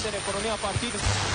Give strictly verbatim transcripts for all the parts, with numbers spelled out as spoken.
en economía a partir...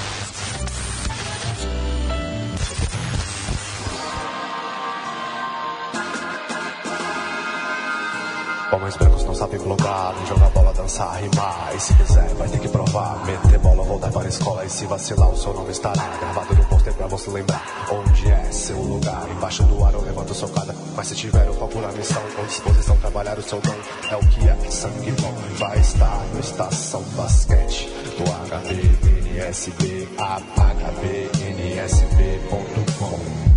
Homens brancos não sabem blogar, nem jogar bola, dançar, rimar. E se quiser, vai ter que provar. Meter bola, voltar para a escola. E se vacilar, o seu nome estará gravado no pôster pra você lembrar onde é seu lugar. Embaixo do ar eu levanto socada. Mas se tiver o foco na missão, com disposição, trabalhar o seu dom é o que é sangue bom. Vai estar no Estação Basquete do H B N S B, H B N S B ponto com.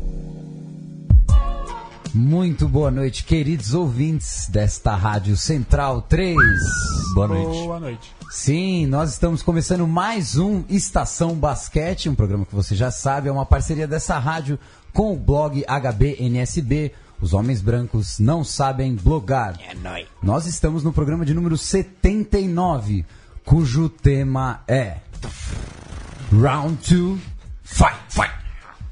Muito boa noite, queridos ouvintes desta Rádio Central três. Boa noite. Boa noite. Sim, nós estamos começando mais um Estação Basquete, um programa que você já sabe, é uma parceria dessa rádio com o blog H B N S B. Os homens brancos não sabem blogar. É nóis. Nós estamos no programa de número setenta e nove, cujo tema é Round dois, Fight, Fight.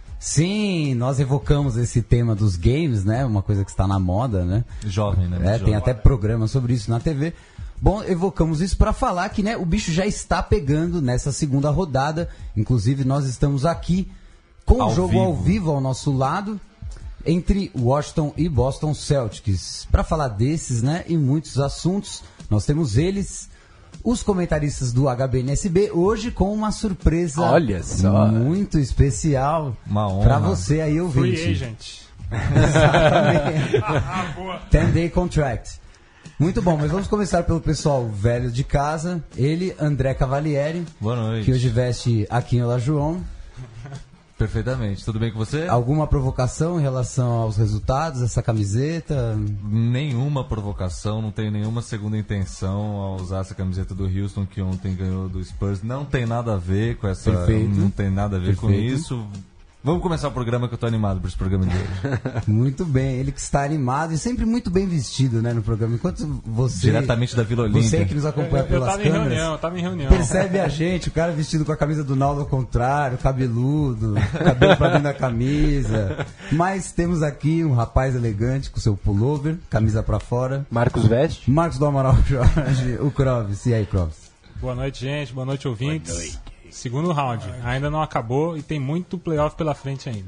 Sim, nós evocamos esse tema dos games, né? Uma coisa que está na moda, né? Jovem, né? É, Jovem. tem até programa sobre isso na T V. Bom, evocamos isso para falar que, né, o bicho já está pegando nessa segunda rodada. Inclusive, nós estamos aqui com o jogo vivo. ao vivo ao nosso lado entre Washington e Boston Celtics. Para falar desses, né, e muitos assuntos, nós temos eles, os comentaristas do H B N S B, hoje com uma surpresa Olha só. muito especial Uma honra. para você aí, ouvinte. Free agent. Exatamente. Ah, boa. ten day contract. Muito bom, mas vamos começar pelo pessoal velho de casa. Ele, André Cavalieri, Boa noite. que hoje veste Aquinho Lajoão. Perfeitamente. Tudo bem com você? Alguma provocação em relação aos resultados, essa camiseta? Nenhuma provocação, não tenho nenhuma segunda intenção ao usar essa camiseta do Houston que ontem ganhou do Spurs. Não tem nada a ver com essa... Perfeito. Não tem nada a ver com Perfeito. isso. Vamos começar o programa que eu tô animado para esse programa de hoje. Muito bem, ele que está animado e sempre muito bem vestido, né, no programa. Enquanto você... Diretamente da Vila Olímpia. Você que nos acompanha Eu, eu pelas tava em câmeras... reunião, eu tava em reunião. Percebe a gente, o cara vestido com a camisa do Naldo ao contrário, cabeludo, cabelo pra dentro da camisa. Mas temos aqui um rapaz elegante com seu pullover, camisa pra fora. Marcos Veste. Marcos do Amaral Jorge, o Crovis. E aí, Crovis? Boa noite, gente. Boa noite, ouvintes. Segundo round. Ainda não acabou e tem muito playoff pela frente ainda.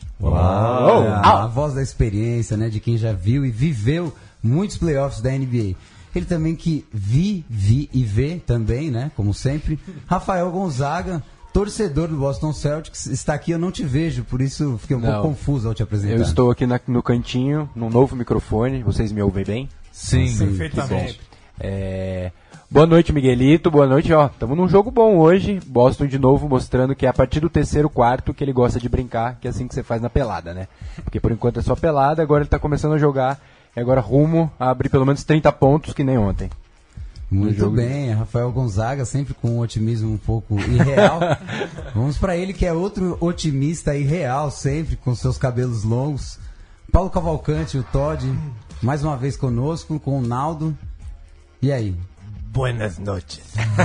Uau! A, a voz da experiência, né, de quem já viu e viveu muitos playoffs da N B A. Ele também que vi, vi e vê também, né, como sempre. Rafael Gonzaga, torcedor do Boston Celtics, está aqui, eu não te vejo, por isso fiquei um Não. pouco confuso ao te apresentar. Eu estou aqui na- no cantinho, num novo microfone. Vocês me ouvem bem? Sim. Sim. Perfeitamente. É... Boa noite, Miguelito. Boa noite, ó. Estamos num jogo bom hoje. Boston de novo mostrando que é a partir do terceiro quarto que ele gosta de brincar, que é assim que você faz na pelada, né? Porque por enquanto é só pelada, agora ele tá começando a jogar e agora rumo a abrir pelo menos trinta pontos, que nem ontem. Muito jogo. bem, Rafael Gonzaga, sempre com um otimismo um pouco irreal. Vamos para ele que é outro otimista irreal, sempre com seus cabelos longos. Paulo Cavalcante, o Todd, mais uma vez conosco, com o Naldo. E aí? Buenas noches.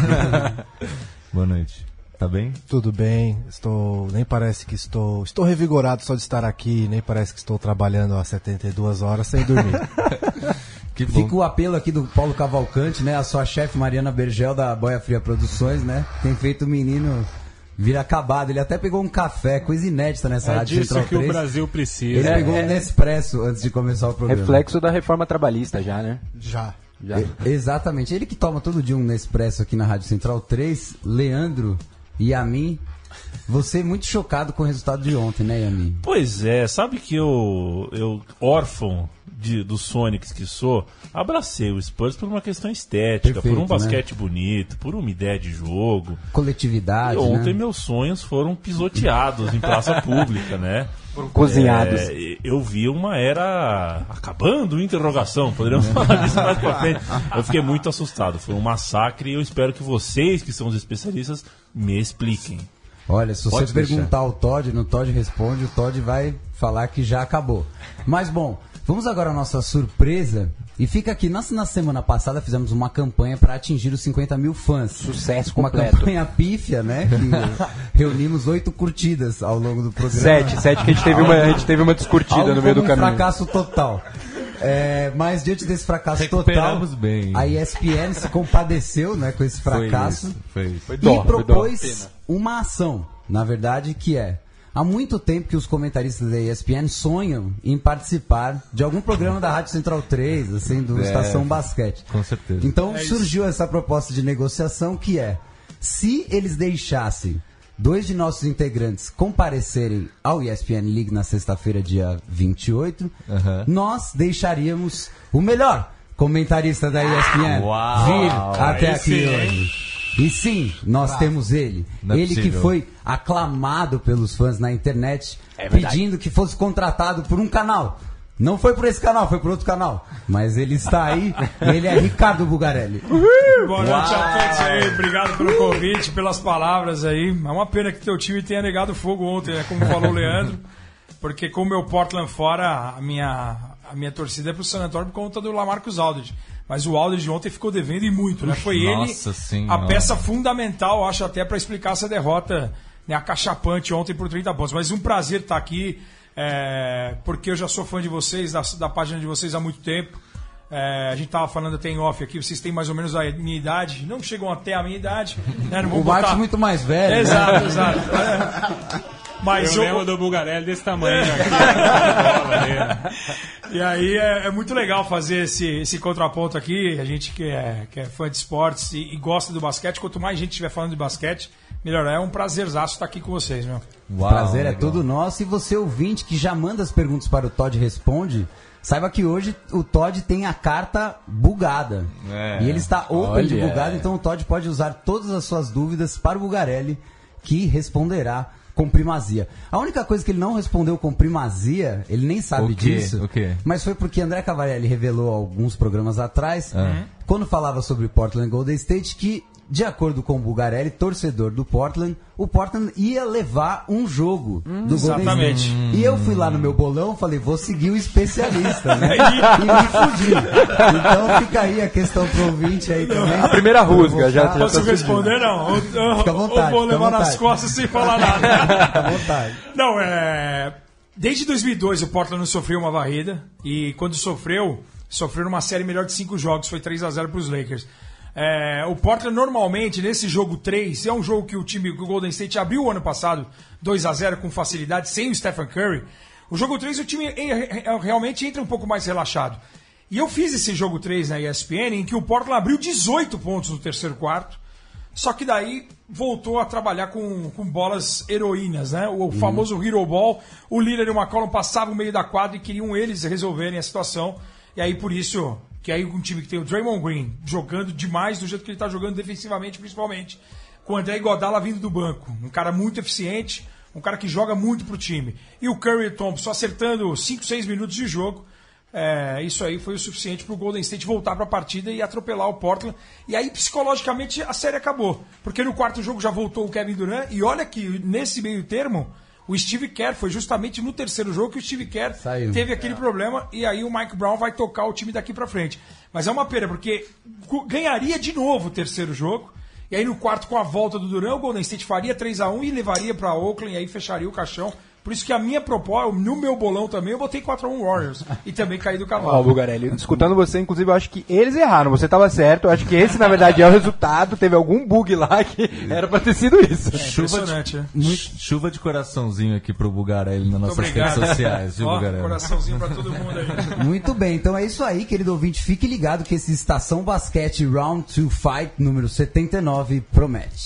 Boa noite. Tá bem? Tudo bem? Estou, nem parece que estou, estou revigorado só de estar aqui, nem parece que estou trabalhando há setenta e duas horas sem dormir. Que bom. Fica o apelo aqui do Paulo Cavalcante, né? A sua chefe Mariana Bergel da Boia Fria Produções, né? Tem feito o menino vir acabado. Ele até pegou um café, coisa inédita nessa É Rádio disso Central que o três. Brasil Ele precisa. pegou É, um é. Nespresso antes de começar o programa. Reflexo da reforma trabalhista já, né? Já. Já. E- Exatamente. Ele que toma todo dia um Nespresso aqui na Rádio Central três, Leandro e a mim. Você muito chocado com o resultado de ontem, né, Yamin? Pois é, sabe que eu, eu órfão de, dos Sonics que sou, abracei o Spurs por uma questão estética, Perfeito, por um né? basquete bonito, por uma ideia de jogo. Coletividade, E ontem né? meus sonhos foram pisoteados em praça pública, né? Cozinhados. É, eu vi uma era acabando, interrogação, poderíamos falar disso mais pra frente. Eu fiquei muito assustado, foi um massacre e eu espero que vocês, que são os especialistas, me expliquem. Olha, se você Pode deixar. perguntar ao Todd, no Todd responde, o Todd vai falar que já acabou. Mas bom, vamos agora à nossa surpresa. E fica aqui, nós na semana passada fizemos uma campanha para atingir os cinquenta mil fãs. Sucesso Uma completo. campanha pífia, né? Que reunimos oito curtidas ao longo do programa. Sete, sete que a gente teve uma, a gente teve uma descurtida Algo no meio do como um caminho. fracasso total. É, mas diante desse fracasso total, Recuperamos bem. a E S P N se compadeceu, né, com esse fracasso Foi isso, foi. e dó, propôs foi dó. uma ação, na verdade, que é: há muito tempo que os comentaristas da E S P N sonham em participar de algum programa da Rádio Central três, assim, do É, Estação Basquete. com certeza. Então É isso. surgiu essa proposta de negociação que é: se eles deixassem dois de nossos integrantes comparecerem ao E S P N League na sexta-feira, dia vinte e oito, Aham. nós deixaríamos o melhor comentarista da E S P N Uau! vir até Aí aqui sim, hoje. E sim, nós temos ele. Não é ele que possível. foi aclamado pelos fãs na internet, É verdade. pedindo que fosse contratado por um canal. Não foi por esse canal, foi por outro canal. Mas ele está aí, ele é Ricardo Bugarelli. Boa noite a todos aí, obrigado pelo convite, pelas palavras aí. É uma pena que teu time tenha negado fogo ontem, né, como falou o Leandro, porque com o meu Portland fora, a minha, a minha torcida é pro San Antonio por conta do Lamarcus Aldridge. Mas o Aldridge ontem ficou devendo e muito, né? Foi Nossa ele Senhora. a peça fundamental, acho, até para explicar essa derrota, né, acachapante ontem por trinta pontos. Mas um prazer estar aqui, é, porque eu já sou fã de vocês, da, da página de vocês há muito tempo. É, a gente tava falando até em off aqui, vocês têm mais ou menos a minha idade, não chegam até a minha idade. Né? Não vou O Marcos botar... é muito mais velho. né? Exato, exato. É. Mas Eu o- lembro do Bugarelli desse tamanho aqui. bola, né? E aí é, é muito legal fazer esse, esse contraponto aqui. A gente que é, que é fã de esportes e, e gosta do basquete, quanto mais gente estiver falando de basquete, melhor é. É um prazerzaço estar aqui com vocês, meu. O Uau, prazer é legal. todo nosso. E você, ouvinte, que já manda as perguntas para o Todd Responde, saiba que hoje o Todd tem a carta bugada. É. E ele está open de Olha. bugado, então o Todd pode usar todas as suas dúvidas para o Bugarelli, que responderá com primazia. A única coisa que ele não respondeu com primazia, ele nem sabe O quê? disso, O quê? mas foi porque André Cavalieri revelou alguns programas atrás, Ah. quando falava sobre Portland Golden State, que, de acordo com o Bugarelli, torcedor do Portland, o Portland ia levar um jogo do Golden exatamente. State. E eu fui lá no meu bolão, falei, vou seguir o especialista, né? e me fudi. Então fica aí a questão pro ouvinte aí também. A primeira rusga, já- Provocar. já Posso tá responder? Não. Eu, eu, Fica à vontade, eu vou fica à levar nas vontade. costas sem falar nada. Fica à vontade. Não, é. Desde dois mil e dois o Portland não sofreu uma varrida. E quando sofreu, sofreu numa série melhor de cinco jogos. Foi três a zero para os Lakers. É, o Portland normalmente, nesse jogo três, é um jogo que o time do Golden State abriu o ano passado dois a zero com facilidade, sem o Stephen Curry. O jogo três o time é- é- realmente entra um pouco mais relaxado. E eu fiz esse jogo três na E S P N, em que o Portland abriu dezoito pontos no terceiro quarto. Só que daí voltou a trabalhar com, com bolas heroínas, né? O famoso Hero Ball. O Lillard e o McCollum passavam o meio da quadra e queriam eles resolverem a situação. E aí, por isso, que aí um time que tem o Draymond Green jogando demais do jeito que ele está jogando defensivamente, principalmente, com o André Iguodala vindo do banco. Um cara muito eficiente, um cara que joga muito pro time. E o Curry e o Thompson acertando cinco, seis minutos de jogo. É, isso aí foi o suficiente para o Golden State voltar para a partida e atropelar o Portland. E aí, psicologicamente, a série acabou. Porque no quarto jogo já voltou o Kevin Durant. E olha que nesse meio termo, o Steve Kerr foi justamente no terceiro jogo que o Steve Kerr Saiu. teve aquele problema. E aí o Mike Brown vai tocar o time daqui para frente. Mas é uma pena, porque gu- ganharia de novo o terceiro jogo. E aí no quarto, com a volta do Durant, o Golden State faria três a um e levaria para Oakland. E aí fecharia o caixão. Por isso que a minha proposta, no meu bolão também, eu botei quatro a um Warriors. E também caí do Ó, cavalo. Bugarelli, escutando você, inclusive, eu acho que eles erraram. Você estava certo. Eu acho que esse, na verdade, é o resultado. Teve algum bug lá que era pra ter sido isso. Impressionante, né? Chuva de coraçãozinho aqui pro Bugarelli nas nossas obrigado. redes sociais, viu, Ó, Bugarelli? coraçãozinho pra todo mundo aí. Muito bem, então é isso aí, querido ouvinte. Fique ligado que esse Estação Basquete Round dois Fight número setenta e nove promete.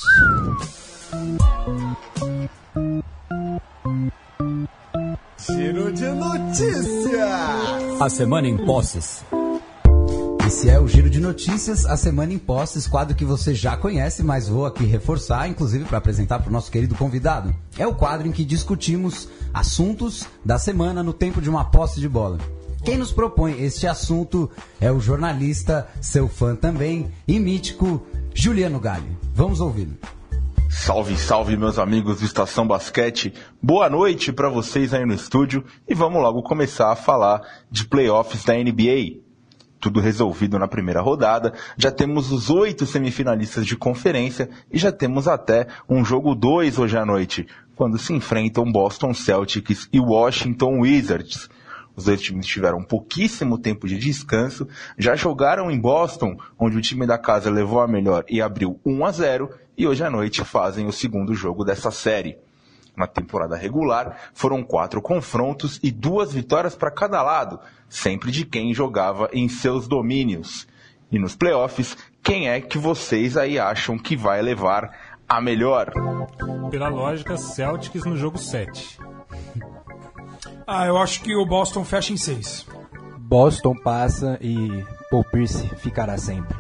Giro de notícias. A semana em posses. Esse é o Giro de Notícias, a Semana em Posses, quadro que você já conhece, mas vou aqui reforçar, inclusive para apresentar para o nosso querido convidado. É o quadro em que discutimos assuntos da semana no tempo de uma posse de bola. Quem nos propõe este assunto é o jornalista, seu fã também, e mítico Juliano Galli. Vamos ouvi-lo. Salve, salve, meus amigos do Estação Basquete. Boa noite para vocês aí no estúdio e vamos logo começar a falar de playoffs da N B A. Tudo resolvido na primeira rodada, já temos os oito semifinalistas de conferência e já temos até um jogo dois hoje à noite, quando se enfrentam Boston Celtics e Washington Wizards. Os dois times tiveram pouquíssimo tempo de descanso, já jogaram em Boston, onde o time da casa levou a melhor e abriu um a zero, e hoje à noite fazem o segundo jogo dessa série. Na temporada regular, foram quatro confrontos e duas vitórias para cada lado, sempre de quem jogava em seus domínios. E nos playoffs, quem é que vocês aí acham que vai levar a melhor? Pela lógica, Celtics no jogo sete. Ah, eu acho que o Boston fecha em seis. Boston passa e Paul Pierce ficará sempre.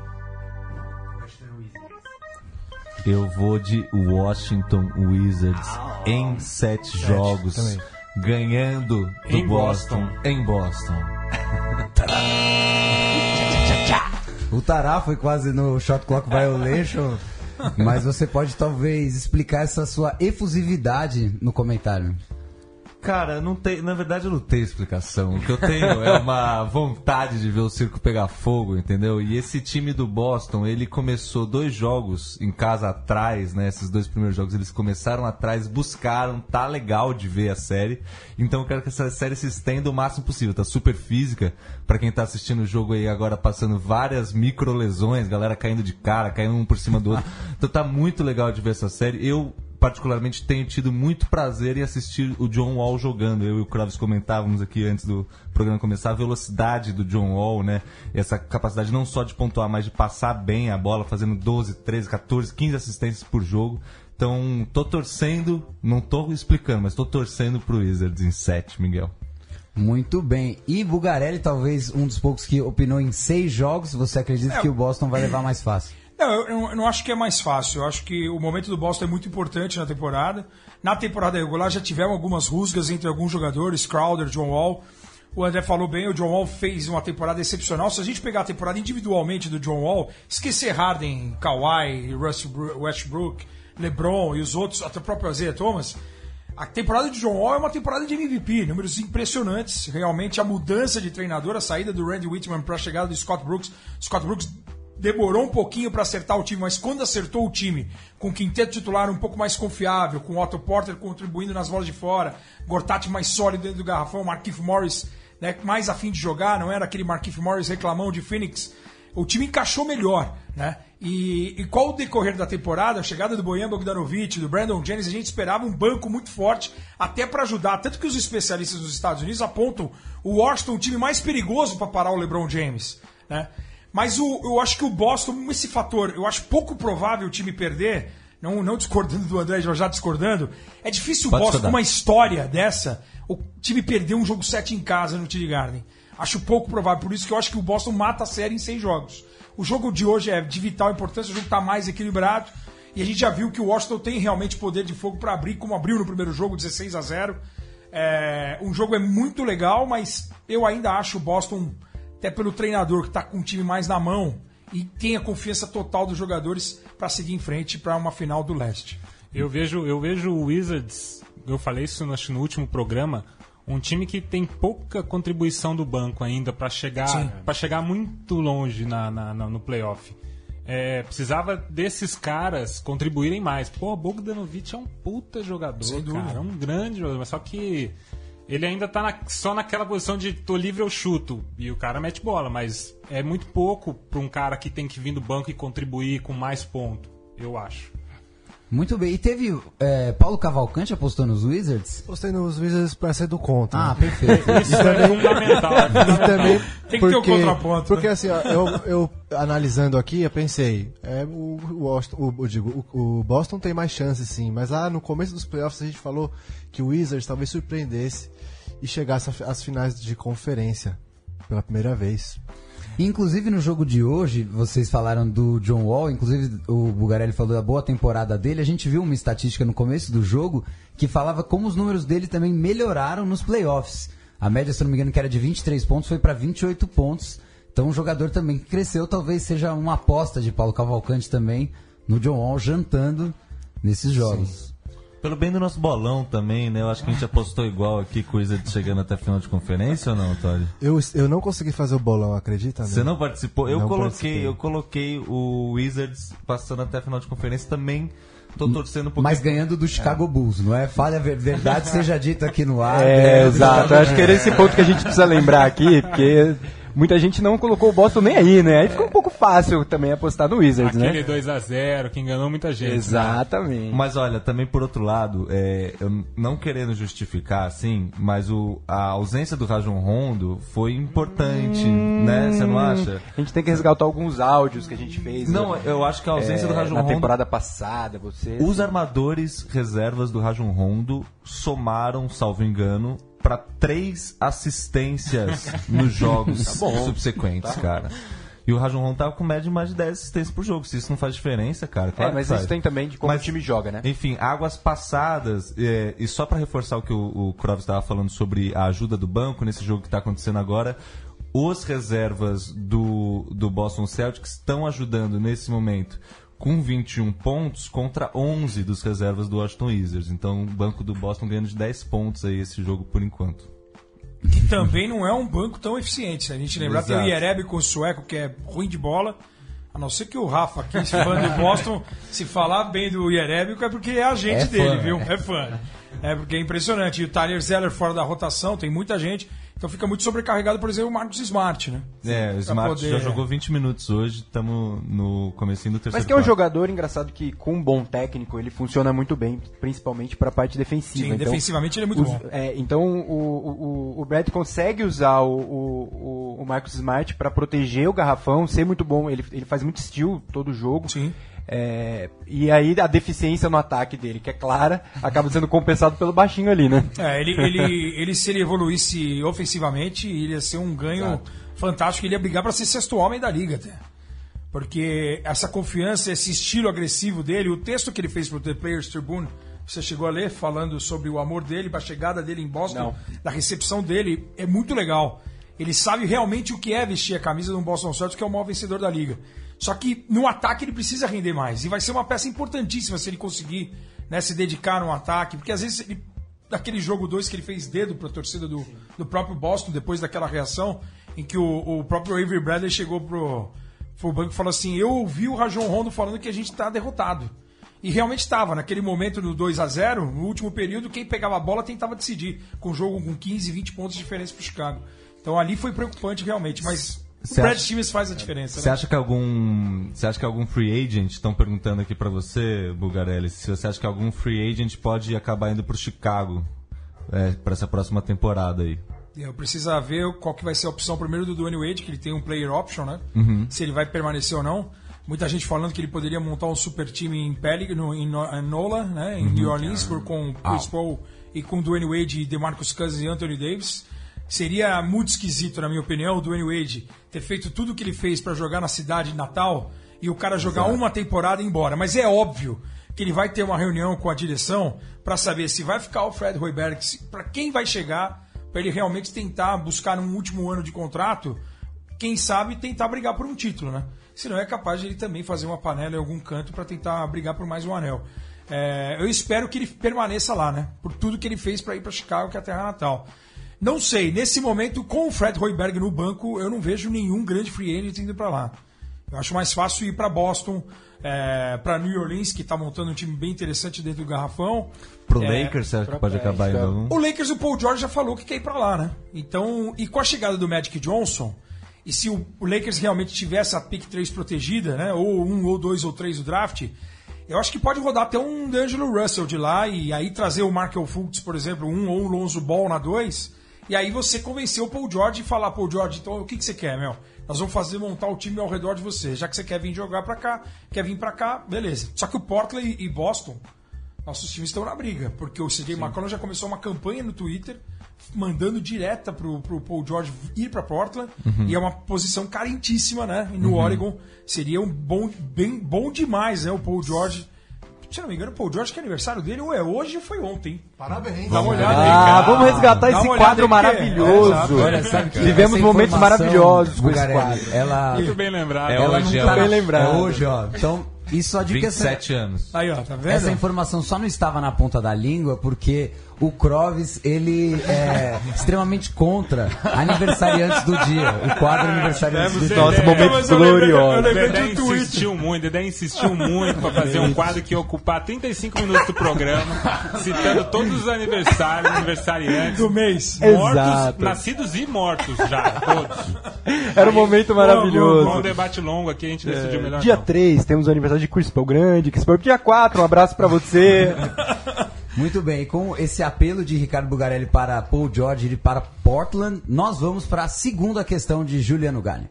Eu vou de Washington Wizards ah, em sete, sete jogos, também. Ganhando do em Boston, Boston em Boston. O Tará foi quase no shot clock violation, mas você pode talvez explicar essa sua efusividade no comentário. Cara, não tem, na verdade eu não tenho explicação. O que eu tenho é uma vontade de ver o circo pegar fogo, entendeu? E esse time do Boston, ele começou dois jogos em casa atrás, né? Esses dois primeiros jogos eles começaram atrás, buscaram, tá legal de ver a série. Então eu quero que essa série se estenda o máximo possível. Tá super física, pra quem tá assistindo o jogo aí agora passando várias micro lesões, galera caindo de cara, caindo um por cima do outro. Então tá muito legal de ver essa série. Eu particularmente tenho tido muito prazer em assistir o John Wall jogando. Eu e o Kravis comentávamos aqui antes do programa começar a velocidade do John Wall, né? Essa capacidade não só de pontuar, mas de passar bem a bola, fazendo doze, treze, catorze, quinze assistências por jogo. Então, tô torcendo, não tô explicando, mas tô torcendo pro Wizards em sete, Miguel. Muito bem. E Bugarelli, talvez um dos poucos que opinou em seis jogos, você acredita é, que o Boston vai levar mais fácil? Não, eu, eu não acho que é mais fácil. Eu acho que o momento do Boston é muito importante na temporada. Na temporada regular já tiveram algumas rusgas entre alguns jogadores, Crowder, John Wall. O André falou bem, o John Wall fez uma temporada excepcional. Se a gente pegar a temporada individualmente do John Wall, esquecer Harden, Kawhi, Westbrook, LeBron e os outros, até o próprio Isaiah Thomas, a temporada de John Wall é uma temporada de M V P, números impressionantes. Realmente a mudança de treinador, a saída do Randy Whitman para a chegada do Scott Brooks. Scott Brooks demorou um pouquinho para acertar o time, mas quando acertou o time, com o quinteto titular um pouco mais confiável, com o Otto Porter contribuindo nas bolas de fora, Gortat mais sólido dentro do garrafão, Markieff Morris, né, mais afim de jogar, não era aquele Markieff Morris reclamão de Phoenix, o time encaixou melhor, né? E, e qual o decorrer da temporada, a chegada do Bojan Bogdanovic, do Brandon Jennings, a gente esperava um banco muito forte, até para ajudar, tanto que os especialistas dos Estados Unidos apontam o Washington o time mais perigoso para parar o LeBron James, né? Mas o, eu acho que o Boston, esse fator, eu acho pouco provável o time perder, não, não discordando do André, já discordando, é difícil o Pode Boston, com uma história dessa, o time perder um jogo sete em casa no T D Garden. Acho pouco provável, por isso que eu acho que o Boston mata a série em seis jogos. O jogo de hoje é de vital importância, o jogo está mais equilibrado, e a gente já viu que o Washington tem realmente poder de fogo para abrir, como abriu no primeiro jogo, dezesseis a zero. É, um jogo é muito legal, mas eu ainda acho o Boston, até pelo treinador que está com o time mais na mão e tem a confiança total dos jogadores para seguir em frente para uma final do leste. Eu vejo, eu vejo o Wizards, eu falei isso no, no último programa, um time que tem pouca contribuição do banco ainda para chegar, para chegar muito longe na, na, na, no playoff. É, precisava desses caras contribuírem mais. Pô, Bogdanovic é um puta jogador, cara, é um grande jogador, mas só que ele ainda tá na, só naquela posição de tô livre, eu chuto. E o cara mete bola, mas é muito pouco para um cara que tem que vir do banco e contribuir com mais ponto, eu acho. Muito bem. E teve é, Paulo Cavalcante apostou nos Wizards? Postei nos Wizards para ser do contra. Ah, perfeito. Isso é fundamental. E também tem que porque, ter o contraponto. Porque assim, ó, eu, eu analisando aqui, eu pensei, é, o, o, o, eu digo, o, o Boston tem mais chances sim, mas lá no começo dos playoffs a gente falou que o Wizards talvez surpreendesse e chegasse às finais de conferência pela primeira vez. Inclusive no jogo de hoje, vocês falaram do John Wall, inclusive o Bugarelli falou da boa temporada dele, a gente viu uma estatística no começo do jogo que falava como os números dele também melhoraram nos playoffs. A média, se não me engano, que era de vinte e três pontos, foi para vinte e oito pontos. Então o jogador também cresceu, talvez seja uma aposta de Paulo Cavalcante também no John Wall jantando nesses jogos. Sim. Pelo bem do nosso bolão também, né? Eu acho que a gente apostou igual aqui, coisa de chegando até a final de conferência ou não, Todd? Eu, eu não consegui fazer o bolão, acredita? Né? Você não participou? Eu não coloquei, participei. eu coloquei o Wizards passando até a final de conferência também. Tô torcendo um pouquinho. Mas ganhando do Chicago é. Bulls, não é? Falha a verdade seja dita aqui no ar. É, exato. Acho que era esse ponto que a gente precisa lembrar aqui, porque muita gente não colocou o Boston nem aí, né? Aí ficou um pouco fácil também apostar no Wizards, Aquele né? Aquele dois a zero que enganou muita gente. Exatamente. Né? Mas olha, também por outro lado, é, eu não querendo justificar, assim, mas o, a ausência do Rajon Rondo foi importante, hum, né? Você não acha? A gente tem que resgatar alguns áudios que a gente fez. Não, né? eu acho que a ausência é, do Rajon na Rondo... Na temporada passada, você... Os armadores reservas do Rajon Rondo somaram, salvo engano, para três assistências nos jogos tá bom, subsequentes, tá cara. E o Rajon Rondo tava com média de mais de dez assistências por jogo. Se isso não faz diferença, cara, claro é, mas que isso faz. tem também de como mas, o time joga, né? Enfim, águas passadas, é, e só para reforçar o que o, o Kroos estava falando sobre a ajuda do banco nesse jogo que está acontecendo agora, os reservas do, do Boston Celtics estão ajudando nesse momento com vinte e um pontos contra onze dos reservas do Washington Wizards. Então o banco do Boston ganhando de dez pontos aí esse jogo por enquanto. Que também não é um banco tão eficiente. Se a gente lembrar, tem o Iereb com o sueco, que é ruim de bola. A não ser que o Rafa aqui, se fã do Boston, se falar bem do Iereb, é porque é agente é dele, fã, viu? É fã. É porque é impressionante. E o Tyler Zeller fora da rotação, tem muita gente. Então fica muito sobrecarregado, por exemplo, o Marcus Smart, né? É, o Smart poder... já jogou vinte minutos hoje, estamos no comecinho do terceiro Mas que é um quarto. jogador engraçado que, com um bom técnico, ele funciona muito bem, principalmente para a parte defensiva. Sim, então, defensivamente ele é muito os, bom. É, então o, o, o Brad consegue usar o, o, o Marcus Smart para proteger o garrafão, ser muito bom, ele, ele faz muito steal todo jogo. Sim. É, e aí a deficiência no ataque dele, que é clara, acaba sendo compensado pelo baixinho ali, né? É, ele, ele, ele se ele evoluísse ofensivamente, ele ia ser um ganho Exato. fantástico, ele ia brigar para ser sexto homem da liga até. Porque essa confiança, esse estilo agressivo dele, o texto que ele fez pro The Players Tribune, você chegou a ler falando sobre o amor dele, a chegada dele em Boston, Não. da recepção dele, é muito legal. Ele sabe realmente o que é vestir a camisa do Boston Celtics, que é o maior vencedor da liga. Só que no ataque ele precisa render mais. E vai ser uma peça importantíssima se ele conseguir, né, se dedicar no ataque. Porque às vezes, ele, daquele jogo dois que ele fez dedo para a torcida do, do próprio Boston, depois daquela reação, em que o, o próprio Avery Bradley chegou pro, pro banco e falou assim: eu ouvi o Rajon Rondo falando que a gente está derrotado. E realmente estava. Naquele momento do dois a zero, no último período, quem pegava a bola tentava decidir. Com o jogo com quinze, vinte pontos de diferença para o Chicago. Então ali foi preocupante realmente, mas... Cê o Brad acha, Stevens faz a diferença. Você né? acha que algum, você acha que algum free agent, estão perguntando aqui para você, Bugarelli, se você acha que algum free agent pode acabar indo para o Chicago é, para essa próxima temporada aí? Eu preciso ver qual que vai ser a opção primeiro do Dwayne Wade, que ele tem um player option, né? Uhum. Se ele vai permanecer ou não. Muita gente falando que ele poderia montar um super time em Pelig, no, em, no, em Nola, né? Em uhum. New Orleans, por, com Chris Paul e com Dwayne Wade, DeMarcus Cousins e Anthony Davis. Seria muito esquisito, na minha opinião, o Dwayne Wade ter feito tudo o que ele fez para jogar na cidade de Natal e o cara jogar Exato. uma temporada e ir embora. Mas é óbvio que ele vai ter uma reunião com a direção para saber se vai ficar o Fred Hoiberg, para quem vai chegar, para ele realmente tentar buscar um último ano de contrato, quem sabe tentar brigar por um título, né? Senão é capaz de ele também fazer uma panela em algum canto para tentar brigar por mais um anel. É, eu espero que ele permaneça lá, né? Por tudo que ele fez para ir para Chicago, que é a terra natal. Não sei, nesse momento, com o Fred Hoiberg no banco, eu não vejo nenhum grande free agent indo para lá. Eu acho mais fácil ir para Boston, é, para New Orleans, que está montando um time bem interessante dentro do garrafão. Pro é, Lakers, você acha que pode acabar indo algum? O Lakers, o Paul George já falou que quer ir para lá, né? Então, e com a chegada do Magic Johnson, e se o, o Lakers realmente tivesse a pick três protegida, né? Ou um, ou dois, ou três do draft, eu acho que pode rodar até um D'Angelo Russell de lá, e aí trazer o Markel Fultz, por exemplo, um ou um Lonzo Ball na dois. E aí você convenceu o Paul George e falar: Paul George, então o que, que você quer, meu? Nós vamos fazer montar o time ao redor de você. Já que você quer vir jogar pra cá, quer vir pra cá, beleza. Só que o Portland e Boston, nossos times estão na briga. Porque o C J McCollum já começou uma campanha no Twitter mandando direta pro, pro Paul George ir pra Portland. Uhum. E é uma posição carentíssima, né? No uhum. Oregon. Seria um bom, bem, bom demais, né? O Paul George... Se não me engano, o Paul George, que é aniversário dele, ou é hoje ou foi ontem. Parabéns. Dá uma olhada ah, aí, cara. Vamos resgatar Dá esse quadro maravilhoso. É, Olha, sabe que Vivemos momentos maravilhosos com esse quadro. Ela, Muito bem lembrado. Ela hoje, não tá bem lembrado. É hoje, ó. Então, E só de vinte e sete anos. Aí, ó, tá vendo? Essa informação só não estava na ponta da língua porque o Clóvis, ele é extremamente contra aniversariantes do dia. O quadro aniversariantes do dia. Nosso momento glorioso. Dedé insistiu muito, Dedé insistiu muito pra fazer um quadro que ia ocupar trinta e cinco minutos do programa, citando todos os aniversários, aniversariantes do mês. Mortos, Exato. nascidos e mortos já, todos. Era um momento maravilhoso. Um debate longo aqui, a gente decidiu melhor. Dia não. três, temos o aniversário de Chris Paul grande. Chris Paul, dia quatro, um abraço pra você. Muito bem, com esse apelo de Ricardo Bugarelli para Paul George e para Portland, nós vamos para a segunda questão de Juliano Galli.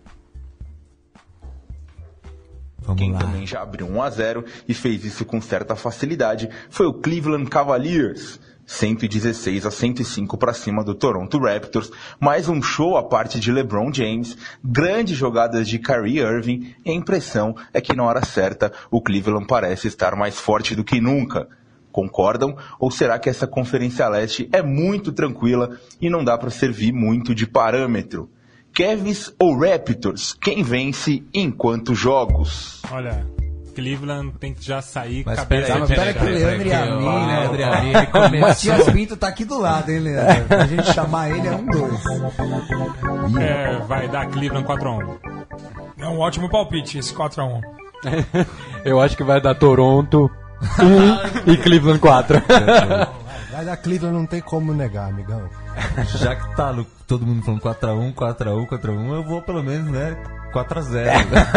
Vamos Quem lá. também já abriu um a zero e fez isso com certa facilidade foi o Cleveland Cavaliers. cento e dezesseis a cento e cinco para cima do Toronto Raptors. Mais um show à parte de LeBron James. Grandes jogadas de Kyrie Irving. E a impressão é que na hora certa o Cleveland parece estar mais forte do que nunca. Concordam? Ou será que essa Conferência Leste é muito tranquila e não dá para servir muito de parâmetro? Cavs ou Raptors? Quem vence em quantos jogos? Olha, Cleveland tem que já sair Mas cabeça peraí, Mas de pera que o chave. Leandro e a Ó, mim, o né? Leandro e a mim, ele O começou. Matias Pinto tá aqui do lado, hein, Leandro? Pra gente chamar ele é um dois. É, vai dar Cleveland quatro a um. É um ótimo palpite esse quatro a um. Eu acho que vai dar Toronto um e Cleveland quatro. Vai dar Cleveland, não tem como negar, amigão. Já que tá no- todo mundo falando quatro a um, quatro a um, quatro a um, eu vou pelo menos, né, quatro a zero.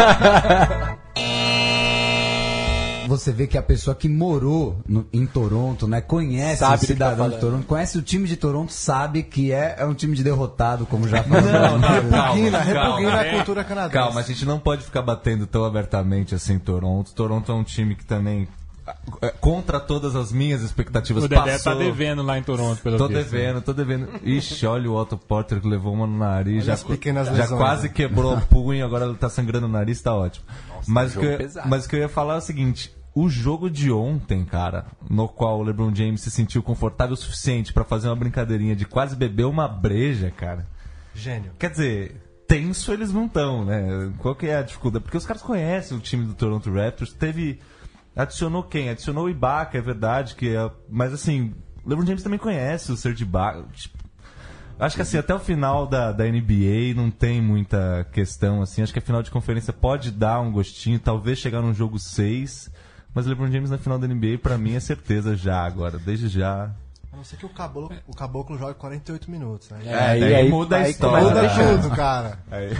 Você vê que a pessoa que morou no- em Toronto, né, conhece Sabe o do que tá cidadão falando. de Toronto, conhece o time de Toronto, sabe que é, é um time de derrotado, como já falou. Não, não, Repugna, calma, repugna calma. a cultura canadense. Calma, a gente não pode ficar batendo tão abertamente assim em Toronto. Toronto é um time que também, é, contra todas as minhas expectativas, O Dedé passou... tá devendo lá em Toronto, pelo Tô visto. devendo, tô devendo. Ixi, olha o Otto Porter que levou uma no nariz, Olha já, as pequenas já lesões, quase né? quebrou o punho, agora ele tá sangrando o nariz, tá ótimo. mas, o que jogo eu, pesado. mas o que eu ia falar é o seguinte: o jogo de ontem, cara, no qual o LeBron James se sentiu confortável o suficiente pra fazer uma brincadeirinha de quase beber uma breja, cara. Gênio. Quer dizer, tenso eles não estão, né? Qual que é a dificuldade? Porque os caras conhecem o time do Toronto Raptors, teve... Adicionou quem? Adicionou o Ibaka, é verdade, que é... mas assim, o LeBron James também conhece o Serge Ibaka. Tipo, acho que assim, até o final da, da N B A não tem muita questão, assim. Acho que a final de conferência pode dar um gostinho, talvez chegar num jogo seis, mas o LeBron James na final da N B A, pra mim, é certeza já agora, desde já. A não ser que o caboclo, o caboclo jogue quarenta e oito minutos. Né? É, daí muda a história. Muda É. tudo, cara.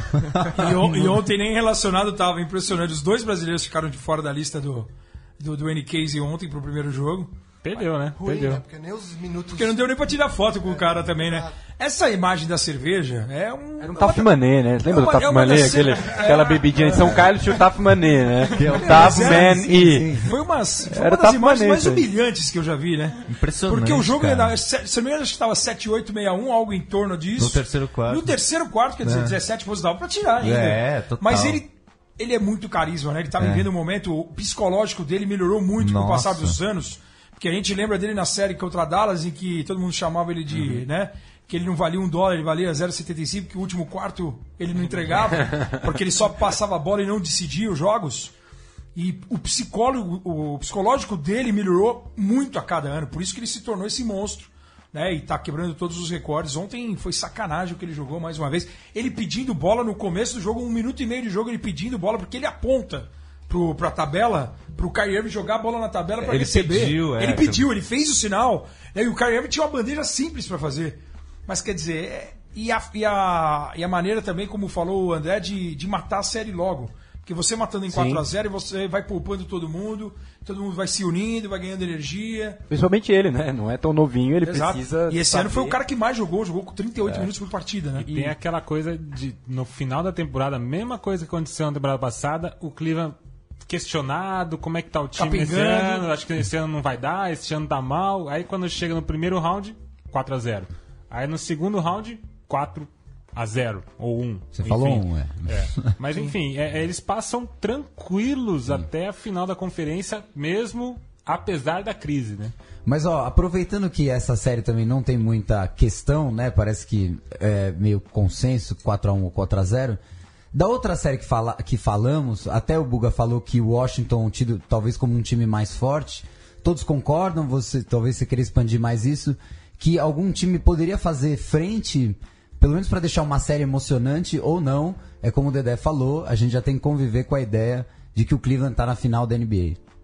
E, on- e ontem nem relacionado tava impressionante. Os dois brasileiros ficaram de fora da lista do, do, do N Case ontem pro primeiro jogo. Perdeu, né? Ruim, Perdeu. né? Porque nem os minutos... Porque não deu nem pra tirar foto com o cara também, né? Essa imagem da cerveja é um... Era um Taf Mané, né? Lembra É uma- do Taf é uma Mané? das- Aquele, é- aquela bebidinha de São Carlos tinha o Taf Mané, né? Que é o- O Taf Mas é- Man sim, e... Foi, umas, foi Era uma das Taf imagens Mané, mais isso aí. humilhantes que eu já vi, né? Impressionante, Porque o jogo, cara. era, se se não me engano, acho que estava sete oito seis um, algo em torno disso. No terceiro quarto. No terceiro quarto, quer dizer, É. dezessete pontos dava pra tirar ainda. É, total. Mas ele, ele é muito carisma, né? Ele tá É. vivendo um momento, o psicológico dele melhorou muito com o Nossa. passar dos anos. Porque a gente lembra dele na série contra Dallas, em que todo mundo chamava ele de, Uhum. né? Que ele não valia um dólar, ele valia zero vírgula setenta e cinco, que o último quarto ele não entregava, porque ele só passava a bola e não decidia os jogos. E o psicólogo, o psicológico dele melhorou muito a cada ano, por isso que ele se tornou esse monstro, né? E tá quebrando todos os recordes. Ontem foi sacanagem o que ele jogou mais uma vez. Ele pedindo bola no começo do jogo, um minuto e meio de jogo, ele pedindo bola, porque ele aponta pro, pra tabela, pro Kyrie Irving jogar a bola na tabela pra Ele receber. pediu, é. Ele pediu, ele fez o sinal, né? E o Kyrie Irving tinha uma bandeja simples pra fazer. Mas quer dizer, é- e a, e, a, e a maneira também, como falou o André, de, de matar a série logo. Porque você matando em quatro a zero, você vai poupando todo mundo, todo mundo vai se unindo, vai ganhando energia. Principalmente ele, né? Não é tão novinho, ele Exato. precisa... E esse saber. ano foi o cara que mais jogou, jogou com trinta e oito minutos por partida, né? E tem aquela coisa de, no final da temporada, a mesma coisa que aconteceu na temporada passada, o Cleveland questionado, como é que tá o time esse Capengando. ano, acho que esse ano não vai dar, esse ano tá mal. Aí quando chega no primeiro round, quatro a zero. Aí no segundo round, quatro a zero, ou um. Você enfim. falou um, é. É. Mas enfim, é- é, eles passam tranquilos até a final da conferência, mesmo apesar da crise, né? Mas, ó, aproveitando que essa série também não tem muita questão, né? Parece que é meio consenso, quatro a um ou quatro a zero. Da outra série que, fala, que falamos, até o Buga falou que o Washington, tido talvez como um time mais forte, todos concordam, você, talvez você queira expandir mais isso, que algum time poderia fazer frente, pelo menos para deixar uma série emocionante ou não, é como o Dedé falou, a gente já tem que conviver com a ideia de que o Cleveland está na final da N B A.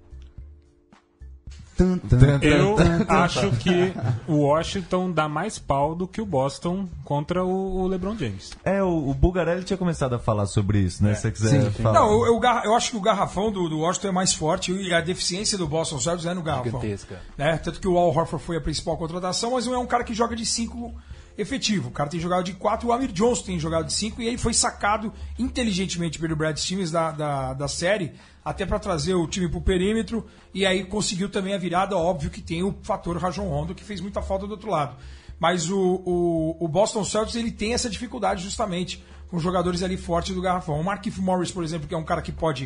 Eu acho que o Washington dá mais pau do que o Boston contra o LeBron James. É, o, o Bugarelli tinha começado a falar sobre isso, né? É. Se você quiser Sim, falar. Não, eu, eu, eu acho que o garrafão do, do Washington é mais forte e a deficiência do Boston Celtics é no garrafão. Gigantesca. Né? Tanto que o Al Horford foi a principal contratação, mas não é um cara que joga de cinco efetivo. O cara tem jogado de quatro, o Amir Johnson tem jogado de cinco e ele foi sacado inteligentemente pelo Brad Stevens da, da, da série, até para trazer o time pro perímetro, e aí conseguiu também a virada. Óbvio que tem o fator Rajon Rondo, que fez muita falta do outro lado. Mas o, o, o Boston Celtics ele tem essa dificuldade justamente com jogadores ali fortes do garrafão. O Markieff Morris, por exemplo, que é um cara que pode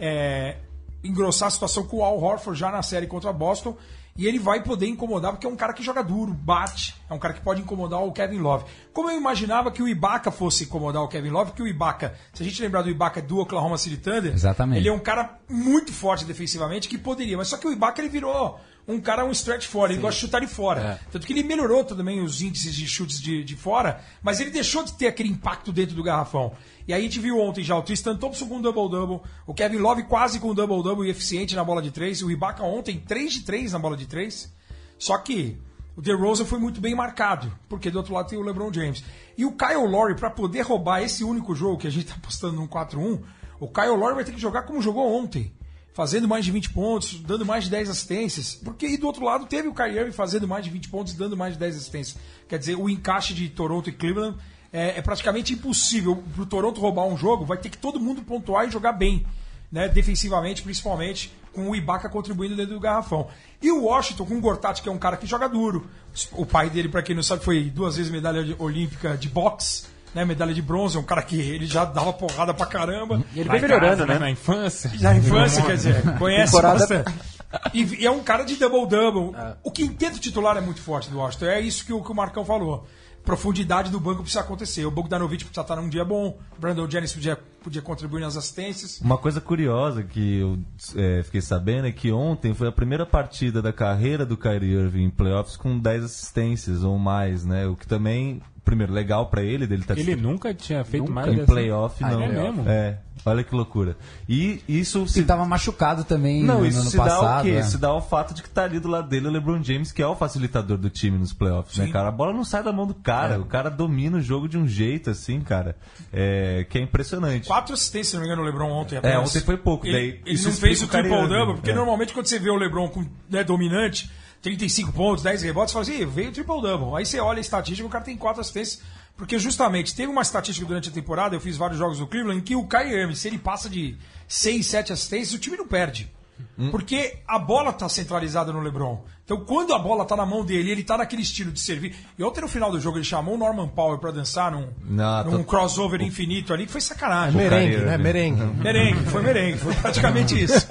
é, engrossar a situação com o Al Horford já na série contra Boston, e ele vai poder incomodar, porque é um cara que joga duro, bate, é um cara que pode incomodar o Kevin Love. Como eu imaginava que o Ibaka fosse incomodar o Kevin Love, porque o Ibaka, se a gente lembrar do Ibaka do Oklahoma City Thunder, exatamente, ele é um cara muito forte defensivamente que poderia, mas só que o Ibaka ele virou um cara, um stretch fora, ele gosta de chutar de fora. É. Tanto que ele melhorou também os índices de chutes de, de fora, mas ele deixou de ter aquele impacto dentro do garrafão. E aí a gente viu ontem já o Tristan Thompson com um double-double, o Kevin Love quase com um double-double e eficiente na bola de três, o Ibaka ontem três de três na bola de três. Só que o DeRozan foi muito bem marcado, porque do outro lado tem o LeBron James. E o Kyle Lowry, para poder roubar esse único jogo que a gente está apostando num quatro a um, o Kyle Lowry vai ter que jogar como jogou ontem, fazendo mais de vinte pontos, dando mais de dez assistências. Porque e do outro lado teve o Kyrie Irving fazendo mais de vinte pontos e dando mais de dez assistências. Quer dizer, o encaixe de Toronto e Cleveland é, é praticamente impossível. Para o Toronto roubar um jogo, vai ter que todo mundo pontuar e jogar bem, né? Defensivamente, principalmente, com o Ibaka contribuindo dentro do garrafão. E o Washington, com o Gortat, que é um cara que joga duro. O pai dele, para quem não sabe, foi duas vezes medalha olímpica de boxe, né, medalha de bronze, é um cara que ele já dava porrada pra caramba. E ele vem melhorando, né? Na infância. Na infância, quer dizer, conhece bastante. E, e é um cara de double-double. É. O quinteto titular é muito forte do Washington. É isso que o, que o Marcão falou. Profundidade do banco precisa acontecer. O Bogdanovic precisa estar num dia bom. O Brandon Jennings podia, podia contribuir nas assistências. Uma coisa curiosa que eu é, fiquei sabendo é que ontem foi a primeira partida da carreira do Kyrie Irving em playoffs com dez assistências ou mais, né? O que também, primeiro, legal pra ele. Dele tá ele nunca tinha feito nunca mais em playoff, assim. não. Ah, é mesmo? É. Olha que loucura. E isso se estava machucado também não, no isso ano se passado. Dá o quê? É. Se dá o fato de que tá ali do lado dele o LeBron James, que é o facilitador do time nos playoffs, Sim. né, cara? A bola não sai da mão do cara. É. O cara domina o jogo de um jeito, assim, cara, é, que é impressionante. Quatro assistências, se não me engano, o LeBron ontem. Apenas. É, ontem foi pouco. Ele, daí, ele não fez o triple-double, porque é. normalmente quando você vê o LeBron com, né, dominante, trinta e cinco pontos, dez rebotes, você fala assim, veio o triple-double. Aí você olha a estatística, o cara tem quatro assistências. Porque justamente teve uma estatística durante a temporada, eu fiz vários jogos do Cleveland, em que o Kyrie Irving, se ele passa de seis, sete assistências, o time não perde. Hum. Porque a bola está centralizada no LeBron. Então quando a bola está na mão dele, ele está naquele estilo de servir. E ontem no final do jogo ele chamou o Norman Powell para dançar num, não, num tô... crossover infinito ali, que foi sacanagem. Merengue, né? Merengue. Merengue, foi merengue, foi praticamente isso.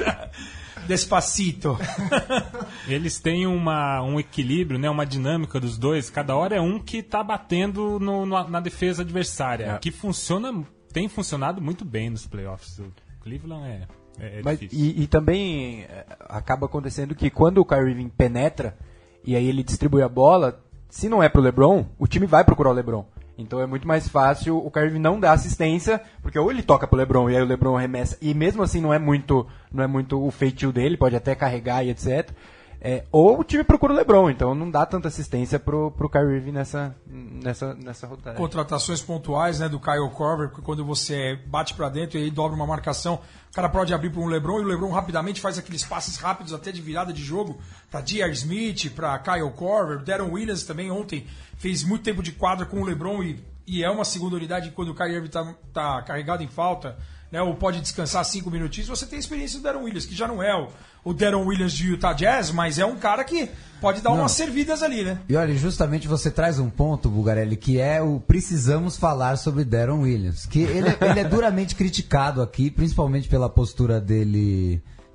Despacito. Eles têm uma, um equilíbrio, né, uma dinâmica dos dois. Cada hora é um que está batendo no, no, na defesa adversária. É. Que funciona, tem funcionado muito bem nos playoffs. O Cleveland é, é, é Mas, difícil. E, e também é, acaba acontecendo que quando o Kyrie Irving penetra e aí ele distribui a bola, se não é pro LeBron, o time vai procurar o LeBron. Então é muito mais fácil o Kyrie Irving não dar assistência, porque ou ele toca pro LeBron e aí o LeBron arremessa, e mesmo assim não é muito, não é muito o feitio dele, pode até carregar e etcétera. É, ou o time procura o LeBron, então não dá tanta assistência pro, pro Kyrie Irving nessa, nessa, nessa rodada. Contratações pontuais, né, do Kyle Korver, porque quando você bate pra dentro e aí dobra uma marcação, o cara pode abrir para um LeBron e o LeBron rapidamente faz aqueles passes rápidos até de virada de jogo para J R. Smith, para Kyle Korver. Deron Williams também ontem fez muito tempo de quadra com o LeBron e, e é uma segunda unidade quando o Kyrie Irving tá, tá carregado em falta, né, ou pode descansar cinco minutinhos. Você tem a experiência do Deron Williams, que já não é o, o Deron Williams de Utah Jazz, mas é um cara que pode dar não. umas servidas ali, né? E olha, justamente você traz um ponto, Bugarelli, que é o precisamos falar sobre Deron Williams, que ele, ele é duramente criticado aqui, principalmente pela postura dele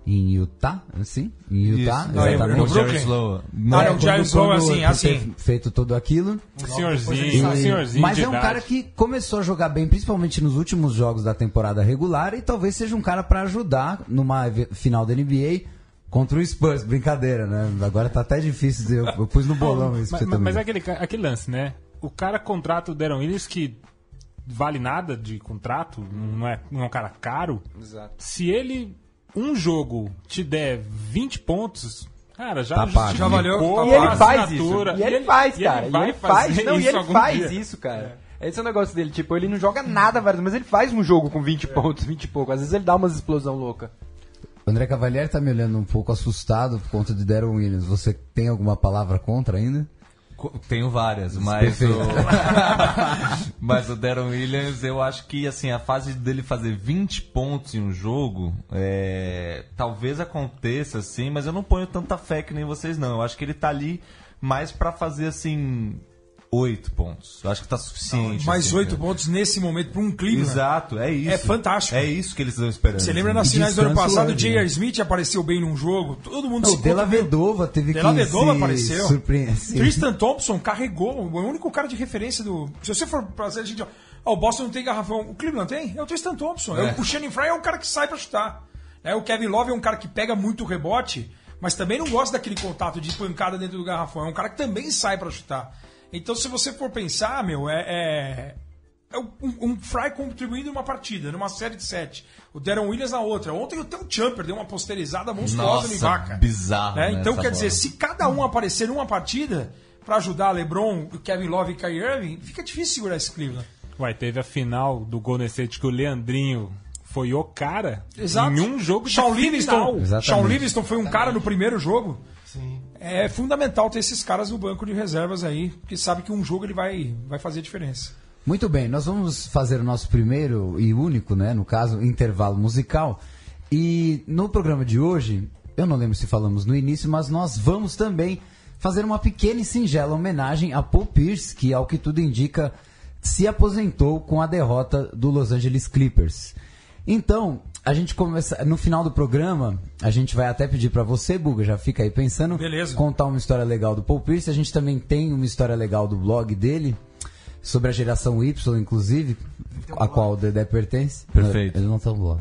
em Utah, assim? Em Utah, Isso. exatamente. No Brooklyn? Slow. Não, não, o Jerry Slow, assim, assim. Ter feito tudo aquilo. Um senhorzinho, um E- senhorzinho mas de é um idade. cara que começou a jogar bem, principalmente nos últimos jogos da temporada regular, e talvez seja um cara pra ajudar numa v- final da N B A contra o Spurs. Brincadeira, né? Agora tá até difícil dizer, eu, eu pus no bolão isso pra Mas, você mas, também. mas é aquele, ca- aquele lance, né? O cara contrata o Deron Williams, que vale nada de contrato, não é, não é um cara caro. Exato. Se ele, um jogo, te der vinte pontos, cara, já Tá pago. justificou Já valeu, tá a E ele faz assinatura. isso. E ele faz, e cara. E vai ele faz. fazer Não, e isso ele algum faz dia. isso, cara. Esse é o negócio dele. Tipo, ele não joga nada, várias, mas ele faz um jogo com vinte pontos, vinte e pouco. Às vezes ele dá umas explosão louca. O André Cavalieri tá me olhando um pouco assustado por conta de Deron Williams. Você tem alguma palavra contra ainda? Co- Tenho várias, mas o... mas o Deron Williams, eu acho que assim, a fase dele fazer vinte pontos em um jogo, é, talvez aconteça assim, mas eu não ponho tanta fé que nem vocês não. Eu acho que ele tá ali mais pra fazer assim oito pontos. Eu acho que tá suficiente. Mais assim, oito né? pontos nesse momento para um Cleveland. Exato, é isso. É fantástico. É isso que eles estão esperando. Você lembra assim. nas E finais do ano descanso passado, o hoje, J R. né? Smith apareceu bem num jogo, todo mundo Não, se o Della contra- Vedova teve Della que Vedova se apareceu. surpreender. Sim. Tristan Thompson carregou, o único cara de referência do. Se você for pra a gente. Ó, o Boston não tem garrafão. O Cleveland tem? É o Tristan Thompson. É. É. O Channing Frye é um cara que sai pra chutar. É, o Kevin Love é um cara que pega muito rebote, mas também não gosta daquele contato de pancada dentro do garrafão. É um cara que também sai pra chutar. Então, se você for pensar, meu, é. é... É um, um Fry contribuindo em uma partida, numa série de sete. O Deron Williams na outra. Ontem até o Jumper deu uma posterizada monstruosa no Nossa, Ibaka. bizarro, Né? né, Então, essa quer dizer, bola. se cada um aparecer numa partida pra ajudar LeBron, o Kevin Love e Kyrie Irving, fica difícil segurar esse Cleveland. Ué, teve a final do Golden State que o Leandrinho foi o cara Exato. em um jogo de Sean final. Livingston, Exatamente. Sean Livingston foi um cara no primeiro jogo. Sim. É fundamental ter esses caras no banco de reservas aí, porque sabe que um jogo ele vai, vai fazer diferença. Muito bem, nós vamos fazer o nosso primeiro e único, né, no caso, intervalo musical. E no programa de hoje, eu não lembro se falamos no início, mas nós vamos também fazer uma pequena e singela homenagem a Paul Pierce, que, ao que tudo indica, se aposentou com a derrota do Los Angeles Clippers. Então, a gente começa no final do programa, a gente vai até pedir para você, Buga, já fica aí pensando, Beleza. contar uma história legal do Paul Pierce. A gente também tem uma história legal do blog dele, sobre a geração Y, inclusive, a qual o Dedé pertence. Perfeito. Ele não tá no blog.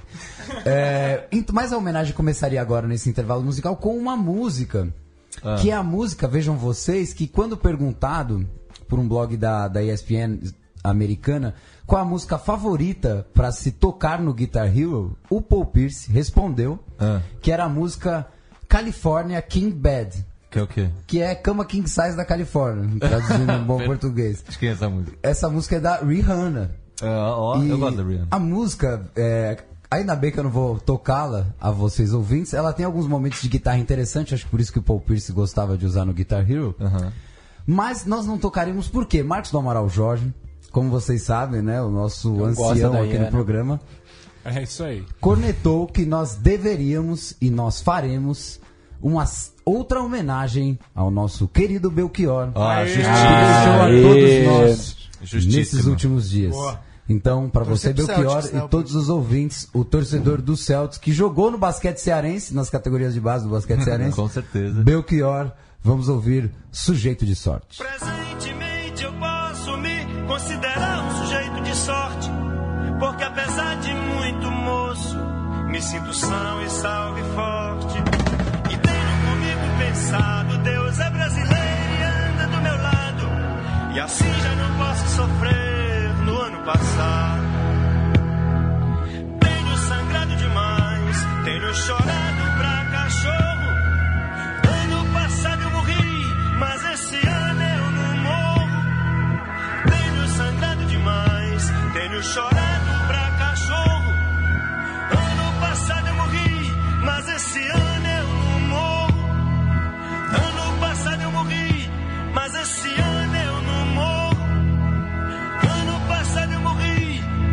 É, ent- mas a homenagem começaria agora nesse intervalo musical com uma música, Ah. que é a música, vejam vocês, que quando perguntado por um blog da, da E S P N americana qual a música favorita para se tocar no Guitar Hero, o Paul Pierce respondeu Ah. que era a música California King Bed, Que é o quê? que é cama king size da Califórnia, traduzindo em bom português. De quem é essa música? Essa música é da Rihanna. Ah, ó, E eu gosto da Rihanna. A música, é, ainda bem que eu não vou tocá-la a vocês ouvintes, ela tem alguns momentos de guitarra interessantes, acho que por isso que o Paul Pierce gostava de usar no Guitar Hero. Aham. Mas nós não tocaremos por quê? Marcos do Amaral Jorge, como vocês sabem, né, o nosso Eu gosto ancião da aqui Rihanna. no programa, É isso aí. cornetou que nós deveríamos e nós faremos uma s- outra homenagem ao nosso querido Belchior, Ah, que justiça. deixou a Aê. todos nós Justíssimo. nesses últimos dias. Boa. Então, para você, Torcer pro Belchior, Celtics, né, e todos os ouvintes, o torcedor do Celtics, que jogou no basquete cearense, nas categorias de base do basquete cearense, Com certeza. Belchior, vamos ouvir Sujeito de Sorte. Presentemente eu posso me considerar um sujeito de sorte, porque apesar de muito moço, me sinto são e salve forte. E tenho comigo pensado, Deus é brasileiro e anda do meu lado, e assim já não posso sofrer no ano passado. Tenho sangrado demais, tenho chorado pra cachorro. Ano passado eu morri, mas esse ano eu não morro. Tenho sangrado demais, tenho chorado pra cachorro. Ano passado eu morri, mas esse ano eu não morro. Ano passado eu morri, mas esse ano eu não morro. Ano passado eu morri,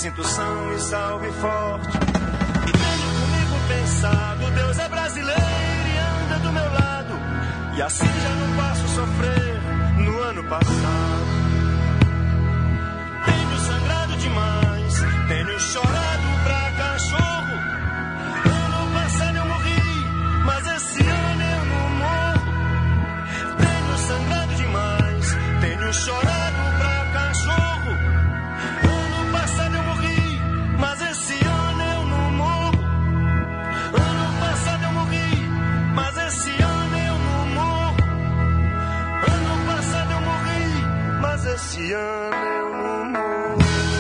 sinto são e salve forte. E tenho comigo pensado, Deus é brasileiro e anda do meu lado. E assim já não passo sofrer no ano passado. Tenho sangrado demais, tenho chorado pra cachorro. Ano passado eu morri, mas esse ano eu não morro. Tenho sangrado demais, tenho chorado pra cachorro. Ano passado eu morri, mas esse ano eu não morro. Ano passado eu morri, mas esse ano eu não morro. Ano passado eu morri, mas esse ano eu não morro.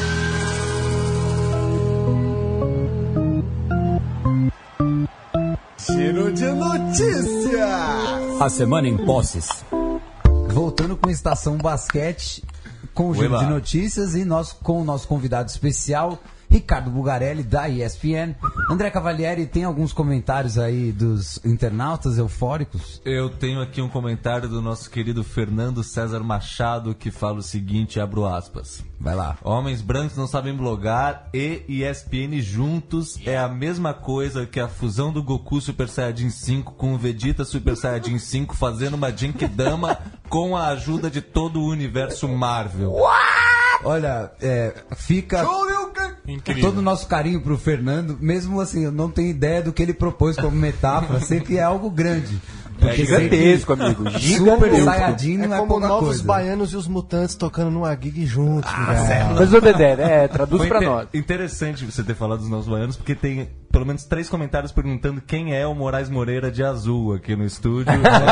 Giro de notícias. A semana em posses. Voltando com Estação Basquete, com o Oi giro lá. de notícias e nós com o nosso convidado especial, Ricardo Bugarelli, da E S P N. André Cavalieri, tem alguns comentários aí dos internautas eufóricos? Eu tenho aqui um comentário do nosso querido Fernando César Machado que fala o seguinte, abro aspas. Vai lá. Homens brancos não sabem blogar e E S P N juntos é a mesma coisa que a fusão do Goku Super Saiyajin cinco com o Vegeta Super Saiyajin cinco fazendo uma Genkidama com a ajuda de todo o universo Marvel. Olha, é, fica Incrível. todo o nosso carinho pro Fernando, mesmo assim, eu não tenho ideia do que ele propôs como metáfora, sei que é algo grande. É gigantesco, amigo. Super Gigantesco. Saiyajin É não é como pouca Novos coisa. Baianos e os Mutantes tocando numa gig juntos. Ah, cara. Mas o Dedé, né? Traduz Foi pra inte- nós. Interessante você ter falado dos Novos Baianos, porque tem pelo menos três comentários perguntando quem é o Moraes Moreira de azul aqui no estúdio.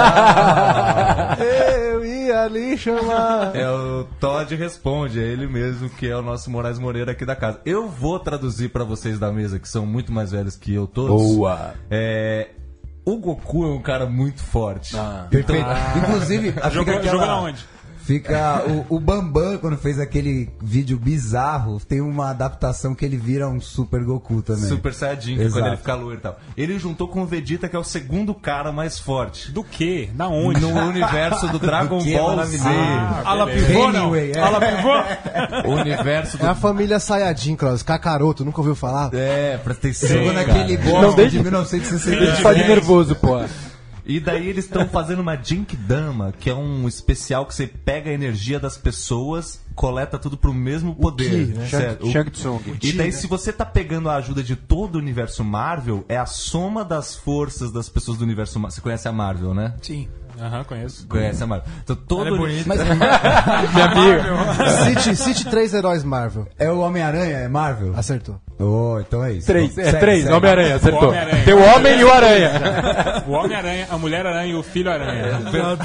Eu ia ali chamar. É o Todd responde, é ele mesmo que é o nosso Moraes Moreira aqui da casa. Eu vou traduzir pra vocês da mesa, que são muito mais velhos que eu todos. Boa. É, o Goku é um cara muito forte. Ah. Perfeito. Inclusive, fica Jogou, aquela- jogou na onde? Fica o, o Bambam, quando fez aquele vídeo bizarro, tem uma adaptação que ele vira um Super Goku também. Super Saiyajin, que Exato. quando ele fica loiro e tal. Ele juntou com o Vegeta, que é o segundo cara mais forte. Do quê? Da onde? No universo do Dragon Do que é Ball Z. maravilhoso. Ah, ala beleza. pivô, não? Anyway, é. Ala pivô? O universo do... É a família Saiyajin, Klaus. Kakaroto, nunca ouviu falar? É, presta atenção, Chegou cara. naquele Não Boston deixe- de mil novecentos e A sessenta e gente faz de três. nervoso, pô. E daí eles estão fazendo uma Genkidama, que é um especial que você pega a energia das pessoas, coleta tudo pro mesmo poder. Ki, né? Certo? O- Shang Tsung. E daí, se você tá pegando a ajuda de todo o universo Marvel, é a soma das forças das pessoas do universo Marvel. Você conhece a Marvel, né? Sim. Aham, conheço. Conhece a Marvel. Então, todo Ela é bonita. Mas Minha amiga. Cite, cite três heróis Marvel. é o Homem-Aranha, é Marvel? Acertou. Oh, então é isso. Três, Bom, é segue, três. segue. Homem-Aranha, acertou. O Homem-Aranha. Tem o Homem e o Aranha. O Homem-Aranha, a Mulher-Aranha e o Filho-Aranha.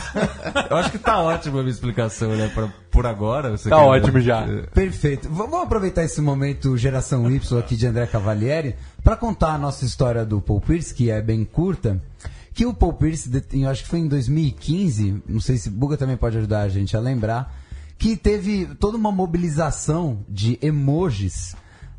Eu acho que tá ótima a minha explicação, né? Pra- por agora. Você Tá quer- ótimo já. Perfeito. V- Vamos aproveitar esse momento Geração Y aqui de André Cavalieri para contar a nossa história do Paul Pierce, que é bem curta. Que o Paul Pierce, de- eu acho que foi em dois mil e quinze, não sei se Buga também pode ajudar a gente a lembrar, que teve toda uma mobilização de emojis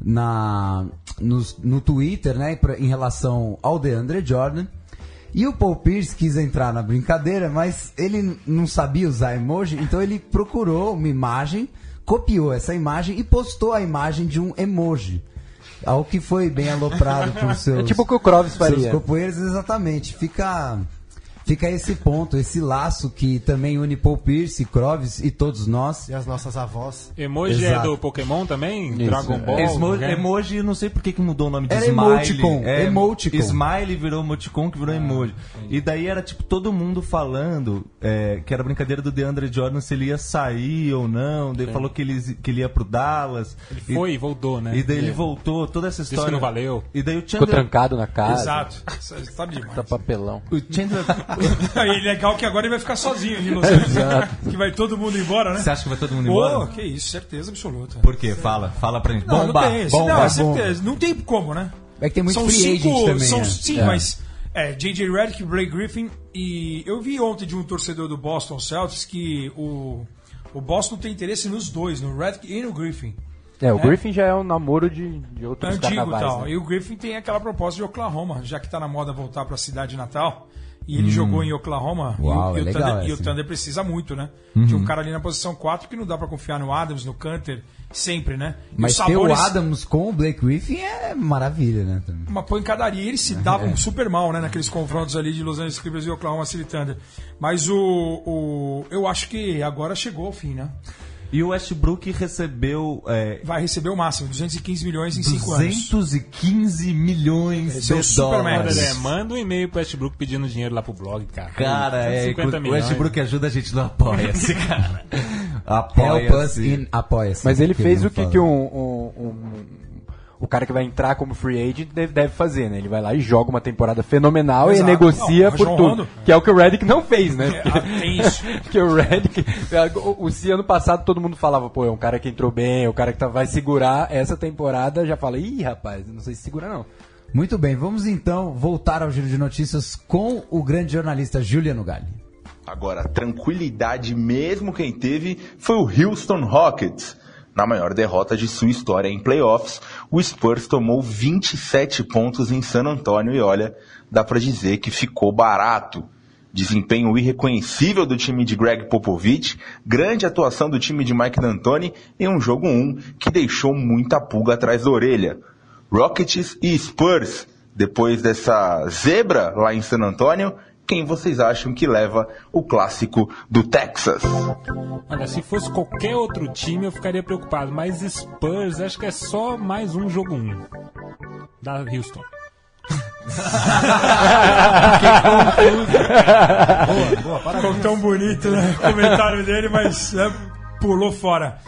na, no, no Twitter, né, pra- em relação ao DeAndre Jordan. E o Paul Pierce quis entrar na brincadeira, mas ele não sabia usar emoji, então ele procurou uma imagem, copiou essa imagem e postou a imagem de um emoji. Algo que foi bem aloprado por seus, É tipo o que o Krovis seus faria. companheiros, exatamente. Fica, fica esse ponto, esse laço que também une Paul Pierce, Krovis e todos nós. E as nossas avós. Emoji é Exato. do Pokémon também? Isso, Dragon é. Ball? Esmo- né? Emoji, eu não sei por que que mudou o nome de Era Smile. emoticon, emoticon. Smile virou emoticon, que virou emoji. E daí era tipo todo mundo falando é, que era brincadeira do DeAndre Jordan se ele ia sair ou não. Daí falou que ele, que ele ia pro Dallas. Ele E- foi e voltou, né? E daí ele voltou, toda essa Disse história. que não valeu. E daí o Ficou Chandler. trancado na casa. Exato. Isso tá demais. Tá papelão. O Chandler. E legal que agora ele vai ficar sozinho ali em Los Angeles. Que vai todo mundo embora, né? Você acha que vai todo mundo Pô, embora? que isso, certeza absoluta. Por quê? Fala, fala pra gente. Não, bomba, não tem isso. bomba. Não, é certeza. Não tem como, né? É que tem muito São free cinco, agent também. são, né? sim, É. mas é, J J Redick, Blake Griffin e eu vi ontem de um torcedor do Boston Celtics que o, o Boston tem interesse nos dois, no Redick e no Griffin. É, o É. Griffin já é um namoro de, de outros Antigo e carnavais. tal. né? E o Griffin tem aquela proposta de Oklahoma, já que está na moda voltar para a cidade natal. E ele Hum. jogou em Oklahoma. Uau, e, o, é e, o legal Thunder, e o essa. Thunder precisa muito, né? Uhum. De um cara ali na posição quatro que não dá pra confiar no Adams, no Canter, sempre, né? E Mas os ter o sabores- Adams com o Blake Griffin é maravilha, né? também. uma pancadaria. Eles se davam super mal, né? Naqueles confrontos ali de Los Angeles Clippers e Oklahoma City Thunder. Mas o, o... Eu acho que agora chegou ao fim, né? E o Westbrook recebeu é, Vai receber o máximo, duzentos e quinze milhões em cinco anos. duzentos e quinze milhões Esse é o de Super dólares. Max. É, manda um e-mail pro Westbrook pedindo dinheiro lá pro blog, cara. Cara, é, cinquenta o milhões. Westbrook ajuda a gente no Apoia-se, cara. Help us Apoia-se. in apoia-se. Mas ele que fez não o que, fala. que um, um- um- o cara que vai entrar como free agent deve, deve fazer, né? Ele vai lá e joga uma temporada fenomenal Exato. e negocia Não, por Rajon tudo. Rondo. Que é o que o Redick não fez, né? É, ah, tem isso. Porque o Redick... O, o se ano passado todo mundo falava, pô, é um cara que entrou bem, é um cara que tá, vai segurar. Essa temporada já fala, ih, rapaz, não sei se segura não. Muito bem, vamos então voltar ao giro de notícias com o grande jornalista Juliano Galli. Agora, tranquilidade mesmo quem teve foi o Houston Rockets. Na maior derrota de sua história em playoffs, o Spurs tomou vinte e sete pontos em San Antonio e olha, dá pra dizer que ficou barato. Desempenho irreconhecível do time de Greg Popovich, grande atuação do time de Mike D'Antoni em um jogo um que deixou muita pulga atrás da orelha. Rockets e Spurs, depois dessa zebra lá em San Antonio, quem vocês acham que leva o clássico do Texas? Olha, se fosse qualquer outro time eu ficaria preocupado, mas Spurs acho que é só mais um jogo um da Houston. Boa, boa, parabéns. Ficou tão bonito, né? O comentário dele, mas né, pulou fora.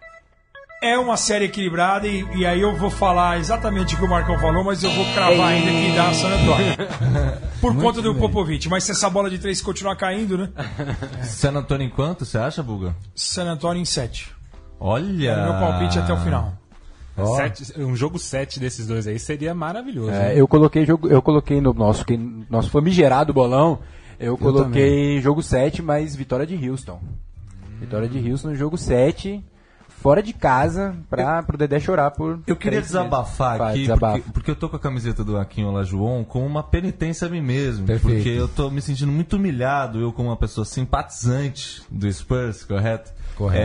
É uma série equilibrada e, e aí eu vou falar exatamente o que o Marcão falou, mas eu vou cravar ainda que dá San Antonio. Por Muito conta do bem. Popovich. Mas se essa bola de três continuar caindo, né? San Antonio em quanto, você acha, Buga? San Antonio em sete. Olha! É o meu palpite até o final. Ó. Sete- um jogo sete desses dois aí seria maravilhoso. É, né? eu coloquei jogo, eu coloquei no nosso, que, nosso famigerado bolão, eu coloquei jogo sete, mas vitória de Houston. Vitória de Houston no jogo sete, fora de casa, pra, pro Dedé chorar por. Eu queria três desabafar meses. Vai, aqui, desabafa. porque, porque eu tô com a camiseta do Akin Olajuwon com uma penitência a mim mesmo. Perfeito. Porque eu tô me sentindo muito humilhado, eu como uma pessoa simpatizante do Spurs, correto? Correto.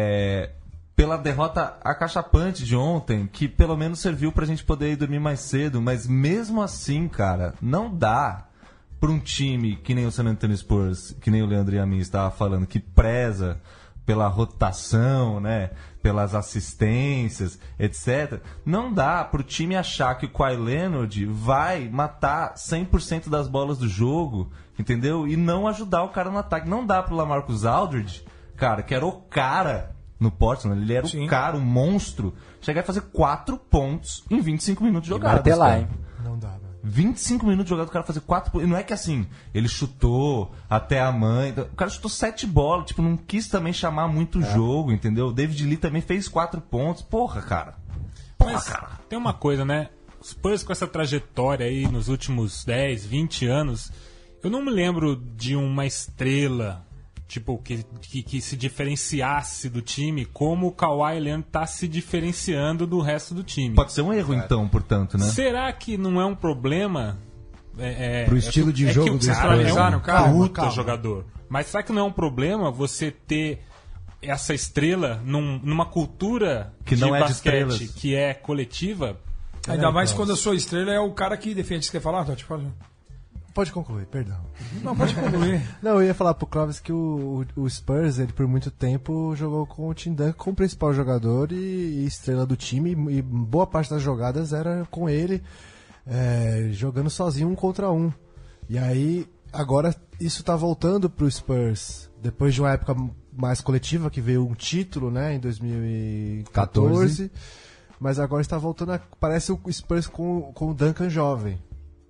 É, pela derrota acachapante de ontem, que pelo menos serviu pra gente poder ir dormir mais cedo, mas mesmo assim, cara, não dá pra um time que nem o San Antonio Spurs, que nem o Leandro Yamin estava falando, que preza pela rotação, né, pelas assistências, etcétera. Não dá pro time achar que o Kawhi Leonard vai matar cem por cento das bolas do jogo, entendeu? E não ajudar o cara no ataque. Não dá pro LaMarcus Aldridge, cara, que era o cara no Portland, ele era Sim. o cara, o monstro, chegar e fazer quatro pontos em vinte e cinco minutos E jogados. martelar, cara. hein? Não dá, velho. vinte e cinco minutos jogado, o cara fazer quatro pontos. E não é que assim, ele chutou até a mãe. O cara chutou sete bolas, tipo, não quis também chamar muito o jogo, entendeu? O David Lee também fez quatro pontos. Porra, cara. Porra, Mas cara. tem uma coisa, né? Os Spurs com essa trajetória aí nos últimos dez, vinte anos, eu não me lembro de uma estrela, tipo, que, que, que se diferenciasse do time como o Kawhi Leonard tá se diferenciando do resto do time. Pode ser um erro, então, portanto, né? Será que não é um problema? É, é, Pro estilo é, de é jogo que do o cara Spurs, é um né? Calma, puta calma. jogador. Mas será que não é um problema você ter essa estrela num- numa cultura Que não é de basquete estrelas. que é coletiva? Ainda mais quando a sua estrela é o cara que defende. Você quer falar, Totti? Pode. Pode concluir, perdão. Não, pode concluir. Não, eu ia falar pro Clóvis que o, o, o Spurs, ele por muito tempo jogou com o Tim Duncan como principal jogador e, e estrela do time, e boa parte das jogadas era com ele, é, jogando sozinho um contra um. E aí, agora isso tá voltando pro Spurs, depois de uma época mais coletiva, que veio um título, né, em dois mil e quatorze, mas agora está voltando a, parece o Spurs com, com o Duncan jovem.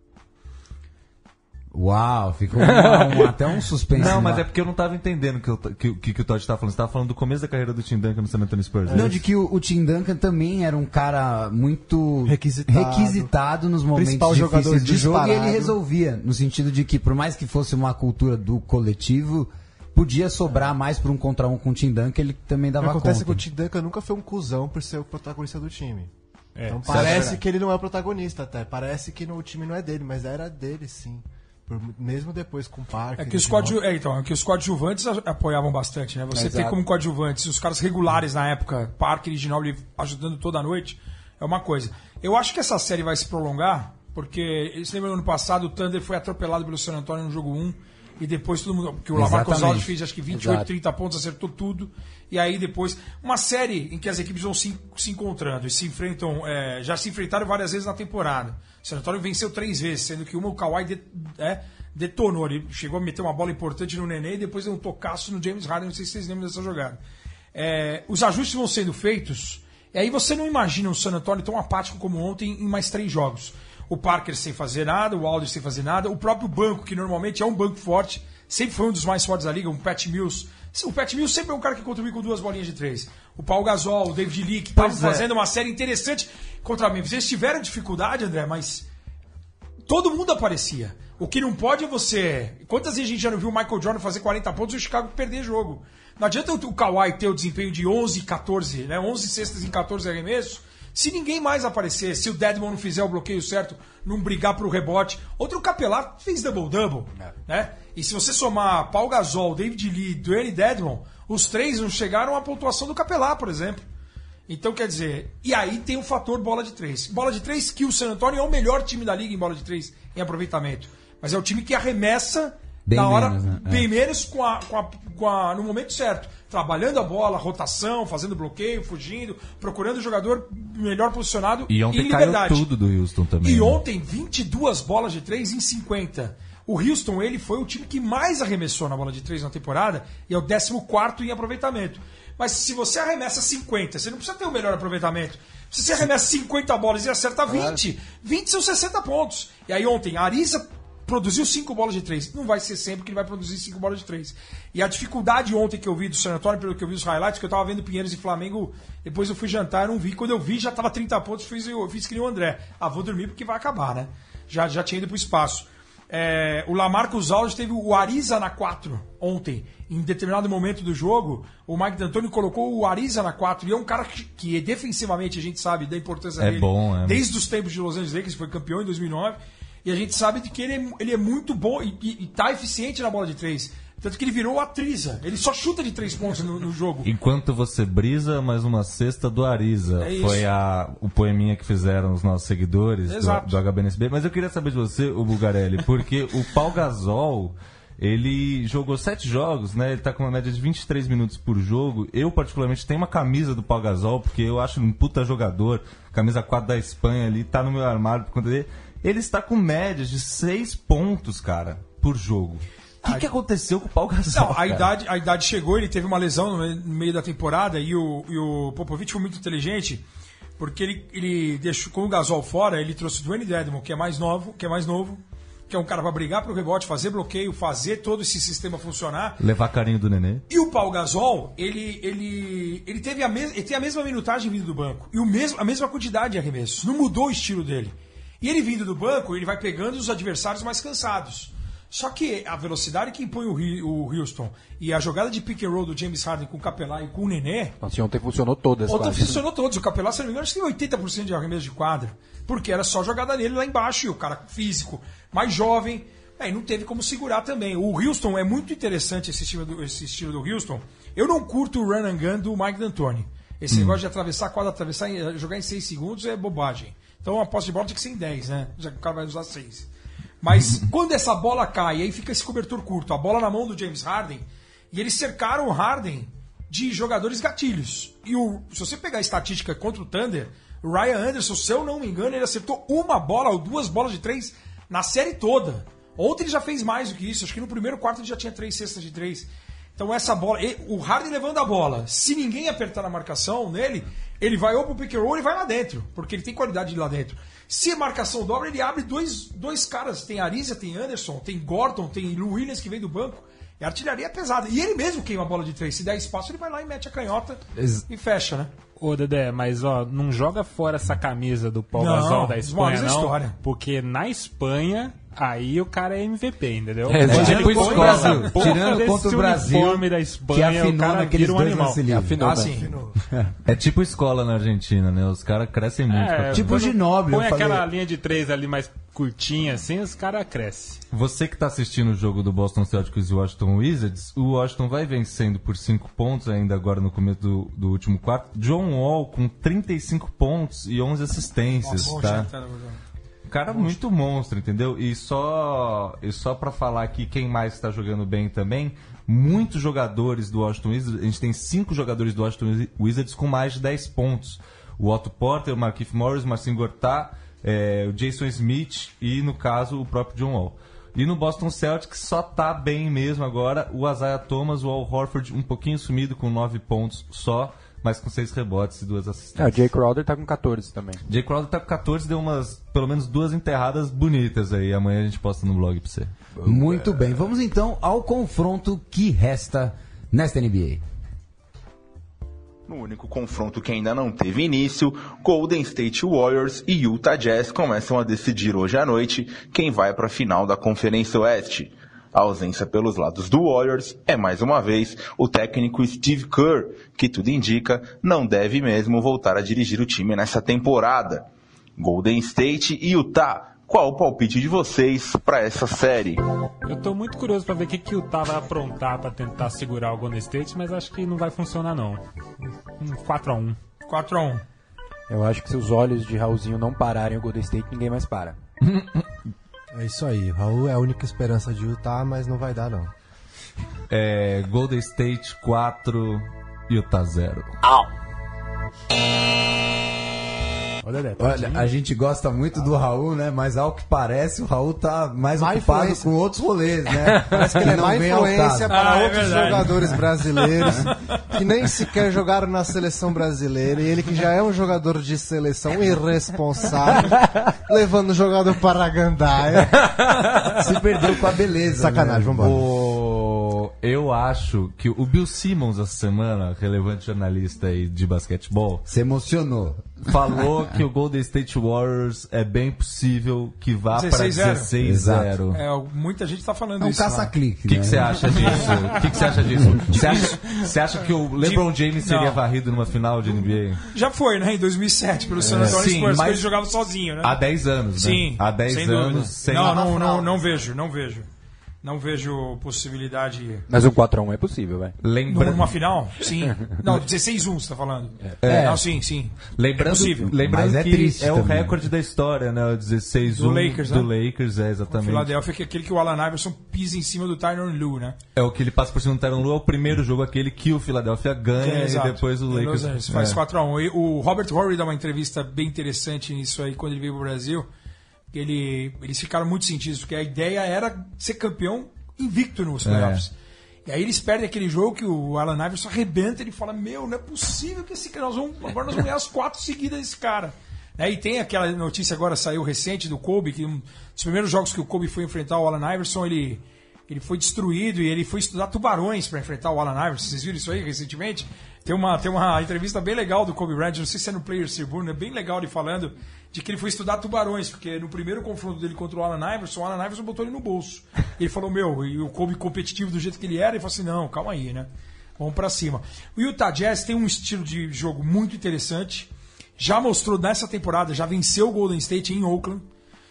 Uau, ficou uma- uma- até um suspense. Não, mas lá. é porque eu não tava entendendo o que, eu t- que, que, que o Todd tava falando. Você tava falando do começo da carreira do Tim Duncan no San Antonio Spurs. Não, de que o, o Tim Duncan também era um cara muito Requisitado. requisitado nos momentos Principal jogador difíceis do jogo e ele disparado. resolvia, no sentido de que por mais que fosse uma cultura do coletivo, podia sobrar mais por um contra um com o Tim Duncan, ele também O dava que acontece é conta. que o Tim Duncan nunca foi um cuzão por ser o protagonista do time. É, Então isso é parece verdade. que ele não é o protagonista até. Parece que no, o time não é dele, mas era dele sim. por- mesmo depois com o Parker. É que os, coadju... é, então, é que os coadjuvantes a- apoiavam bastante, né? Você Exato. ter como coadjuvantes os caras regulares na época, Parker e Ginobili ajudando toda a noite, é uma coisa. Eu acho que essa série vai se prolongar, porque, você lembra no ano passado, o Thunder foi atropelado pelo San Antonio no jogo um, e depois todo mundo. Porque o Lamarcus Exatamente. Aldridge fez acho que vinte e oito, Exato. trinta pontos, acertou tudo. E aí depois. Uma série em que as equipes vão se, se encontrando e se enfrentam. é, já se enfrentaram várias vezes na temporada. O San Antonio venceu três vezes, sendo que uma o Kawhi de, é, detonou. Ele chegou a meter uma bola importante no Nenê e depois deu um tocaço no James Harden. Não sei se vocês lembram dessa jogada. É, os ajustes vão sendo feitos. E aí você não imagina um San Antonio tão apático como ontem em mais três jogos. O Parker sem fazer nada, o Aldridge sem fazer nada, o próprio banco, que normalmente é um banco forte, sempre foi um dos mais fortes da liga, um Pat Mills. O Pat Mills sempre é um cara que contribui com duas bolinhas de três. O Paul Gasol, o David Lee, que estavam Pois é. fazendo uma série interessante contra a Memphis. Eles tiveram dificuldade, André, mas todo mundo aparecia. O que não pode é você... Quantas vezes a gente já não viu o Michael Jordan fazer quarenta pontos e o Chicago perder jogo? Não adianta o Kawhi ter o desempenho de onze, catorze, né? onze cestas em catorze arremessos, se ninguém mais aparecer, se o Dedmon não fizer o bloqueio certo, não brigar pro rebote. Outro Capelá fez double-double, né? E se você somar Paul Gasol, David Lee, Dwayne Dedmon, os três não chegaram à pontuação do Capelá, por exemplo. Então, quer dizer, e aí tem o fator bola de três. Bola de três, que o San Antonio é o melhor time da liga em bola de três, em aproveitamento. Mas é o time que arremessa Bem na hora, menos, né? bem É. menos com a, com a, com a- no momento certo. Trabalhando a bola, rotação, fazendo bloqueio, fugindo, procurando o jogador melhor posicionado E em ontem caiu liberdade. tudo do Houston também. E né? ontem, vinte e duas bolas de três em cinquenta. O Houston, ele foi o time que mais arremessou na bola de três na temporada e é o décimo quarto em aproveitamento. Mas se você arremessa cinquenta, você não precisa ter o melhor aproveitamento. Se você arremessa cinquenta bolas e acerta vinte, vinte são sessenta pontos. E aí ontem, a Ariza produziu cinco bolas de três. Não vai ser sempre que ele vai produzir cinco bolas de três. E a dificuldade ontem que eu vi do San Antonio, pelo que eu vi os highlights, que eu tava vendo Pinheiros e Flamengo, depois eu fui jantar, eu não vi. Quando eu vi, já tava trinta pontos, fiz, eu fiz que nem o André. Ah, vou dormir porque vai acabar, né? Já, já tinha ido pro espaço. É, o Lamarcus Aldridge teve o Ariza na quatro ontem. Em determinado momento do jogo, o Mike D'Antoni colocou o Ariza na quatro. E é um cara que, que defensivamente a gente sabe da importância É dele. bom, é. Desde os tempos de Los Angeles Lakers, foi campeão em dois mil e nove. E a gente sabe de que ele é, ele é muito bom e, e, e tá eficiente na bola de três. Tanto que ele virou o Atriza. Ele só chuta de três pontos no, no jogo. Enquanto você brisa, mais uma cesta do Ariza. É isso. Foi a, o poeminha que fizeram os nossos seguidores do, Exato. do H B N S B. Mas eu queria saber de você, o Bugarelli, porque o Paul Gasol, ele jogou sete jogos, né? Ele tá com uma média de vinte e três minutos por jogo. Eu, particularmente, tenho uma camisa do Paul Gasol, porque eu acho um puta jogador. Camisa quatro da Espanha ali, tá no meu armário por conta dele. Ele está com médias de seis pontos, cara, por jogo. O que, que aconteceu com o Paul Gasol? Não, a cara? idade, a idade chegou, ele teve uma lesão no meio, no meio da temporada e o, e o Popovich foi muito inteligente, porque ele, ele deixou, com o Gasol fora, ele trouxe o Dwayne Dedmon, que é mais novo, que é mais novo, que é um cara para brigar pro rebote, fazer bloqueio, fazer todo esse sistema funcionar. Levar carinho do Nenê. E o Paul Gasol, ele, ele, ele, teve a mes, ele tem a mesma minutagem vindo do banco e o mesmo, a mesma quantidade de arremessos. Não mudou o estilo dele. E ele vindo do banco, ele vai pegando os adversários mais cansados. Só que a velocidade que impõe o, Ri- o Houston e a jogada de pick and roll do James Harden com o Capelá e com o Nenê, Nossa, ontem funcionou todas. ontem quase. funcionou todos. O Capelá, se não me engano, acho que tem oitenta por cento de arremesso de quadra. Porque era só jogada nele lá embaixo e o cara físico, mais jovem. Aí não teve como segurar também. O Houston é muito interessante, esse estilo do, esse estilo do Houston. Eu não curto o run and gun do Mike D'Antoni. Esse Hum. negócio de atravessar a quadra, atravessar, em- jogar em seis segundos é bobagem. Então a posse de bola tem que ser em dez, né? Já que o cara vai usar seis. Mas quando essa bola cai, aí fica esse cobertor curto. A bola na mão do James Harden. E eles cercaram o Harden de jogadores gatilhos. E o, se você pegar a estatística contra o Thunder, o Ryan Anderson, se eu não me engano, ele acertou uma bola ou duas bolas de três na série toda. Ontem ele já fez mais do que isso. Acho que no primeiro quarto ele já tinha três cestas de três. Então essa bola... e- O Harden levando a bola. Se ninguém apertar na marcação nele, ele vai ou pro pick and roll e vai lá dentro. Porque ele tem qualidade de ir lá dentro. Se a marcação dobra, ele abre dois, dois caras. Tem Ariza, tem Anderson, tem Gordon, tem Lou Williams que vem do banco. E a artilharia é pesada. E ele mesmo queima a bola de três. Se der espaço, ele vai lá e mete a canhota Ex- e fecha, né? Ô, Dedé, mas ó, não joga fora essa camisa do Paul Não, Gasol da os Espanha, maiores da não. história. Porque na Espanha, aí o cara é M V P, entendeu? É, Quando tipo ele põe escola, essa porra tirando desse contra o Brasil, uniforme da que Espanha, o afinou cara naqueles vira um dois animal. lance livre. Afinou, Ah, né? sim. É tipo escola na Argentina, né? Os caras crescem muito. É, pra Tipo quando Ginóbili, põe eu falei. aquela linha de três ali mais curtinha, assim, os caras crescem. Você que tá assistindo o jogo do Boston Celtics e Washington Wizards, o Washington vai vencendo por cinco pontos ainda agora no começo do, do último quarto. John Wall com trinta e cinco pontos e onze assistências, Bom, tá? já tá no- Cara muito monstro, entendeu? E só, e só pra falar aqui quem mais está jogando bem também, muitos jogadores do Washington Wizards, a gente tem cinco jogadores do Washington Wizards com mais de dez pontos. O Otto Porter, o Markieff Morris, o Marcin Gortat, é, o Jason Smith e, no caso, o próprio John Wall. E no Boston Celtics só tá bem mesmo agora o Isaiah Thomas, o Al Horford um pouquinho sumido com nove pontos só, mas com seis rebotes e duas assistências. É, o Jay Crowder tá com catorze também. Jay Crowder tá com catorze, deu umas, pelo menos duas enterradas bonitas aí. Amanhã a gente posta no blog pra você. Muito bem, vamos então ao confronto que resta nesta N B A. No único confronto que ainda não teve início, Golden State Warriors e Utah Jazz começam a decidir hoje à noite quem vai para a final da Conferência Oeste. A ausência pelos lados do Warriors é, mais uma vez, o técnico Steve Kerr, que tudo indica não deve mesmo voltar a dirigir o time nessa temporada. Golden State e Utah, qual o palpite de vocês para essa série? Eu tô muito curioso pra ver o que, que o Utah vai aprontar pra tentar segurar o Golden State, mas acho que não vai funcionar não. Um quatro a um. quatro a um. Eu acho que se os olhos de Raulzinho não pararem o Golden State, ninguém mais para. É isso aí, o Raul é a única esperança de Utah, mas não vai dar não. É, Golden State quatro, Utah zero. Olha, Olha, a gente gosta muito do Raul, né? Mas ao que parece, o Raul tá mais Má ocupado influência. com outros rolês, né? Parece que ele é não má vem ao influência caso. para Ah, é outros verdade. jogadores brasileiros que nem sequer jogaram na seleção brasileira. E ele que já é um jogador de seleção irresponsável, levando o jogador para a gandaia. Se perdeu com a beleza. Sacanagem, né? vambora. O... Eu acho que o Bill Simmons, essa semana, relevante jornalista aí de basquetebol, Se emocionou. falou que o Golden State Warriors é bem possível que vá para dezesseis zero. dezesseis a zero. É, muita gente tá falando É um isso. lá. caça-clique, O que né? que você acha disso? O que que você acha disso? Você acha, você acha que o LeBron James seria Não. varrido numa final de N B Já foi, né? Em dois mil e sete, pelo San Antonio Sim, Spurs, mas- que ele jogava sozinho, né? A? Há dez anos, né? Sim, Há dez sem anos, dúvida. sem Não, não, fralda. não, não vejo, não vejo. Não vejo possibilidade. Mas um quatro a um é possível, vai. Lembra... Numa final? Sim. Não, dezesseis a um você tá falando. É. Não, sim, sim. Lembrando, É possível. lembrando Mas é que triste é o também. recorde da história, né? O dezesseis a um Do Lakers, do né? Lakers, é, O exatamente. Philadelphia, que é aquele que o Allen Iverson pisa em cima do Tyronn Lue, né? É o que ele passa por cima do Tyronn Lue, é o primeiro jogo aquele que o Philadelphia ganha É, e exato. depois o Los Lakers Angeles faz é. quatro a um. E o Robert Horry dá uma entrevista bem interessante nisso aí quando ele veio pro Brasil. Que ele, eles ficaram muito sentidos, porque a ideia era ser campeão invicto nos playoffs. E aí eles perdem aquele jogo que o Allen Iverson arrebenta, ele fala, meu, não é possível que esse cara, nós vamos, agora nós vamos ganhar as quatro seguidas desse cara. Né? E tem aquela notícia agora, saiu recente do Kobe, que um dos primeiros jogos que o Kobe foi enfrentar o Allen Iverson, ele, ele foi destruído e ele foi estudar tubarões para enfrentar o Allen Iverson. Vocês viram isso aí recentemente? Tem uma, tem uma entrevista bem legal do Kobe Bryant, não sei se é no Players Tribune, é bem legal ele falando de que ele foi estudar tubarões, porque no primeiro confronto dele contra o Allen Iverson, o Allen Iverson botou ele no bolso. Ele falou, meu, e o Kobe competitivo do jeito que ele era, ele falou assim, não, calma aí, né? Vamos pra cima. O Utah Jazz tem um estilo de jogo muito interessante, já mostrou nessa temporada, já venceu o Golden State em Oakland.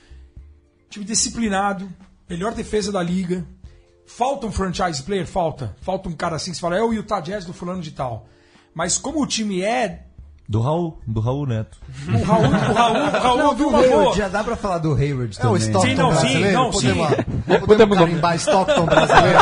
Time disciplinado, melhor defesa da liga. Falta um franchise player? Falta. Falta um cara assim que você fala, é o Utah Jazz do fulano de tal. Mas como o time é... Do Raul, do Raul Neto. O Raul, o Raul, o Raul Não, ouviu do uma boa. Hayward, já dá pra falar do Hayward É o também. Stockton Sim, não, sim, brasileiro? não, podemos, sim. podemos carimbar Stockton brasileiro?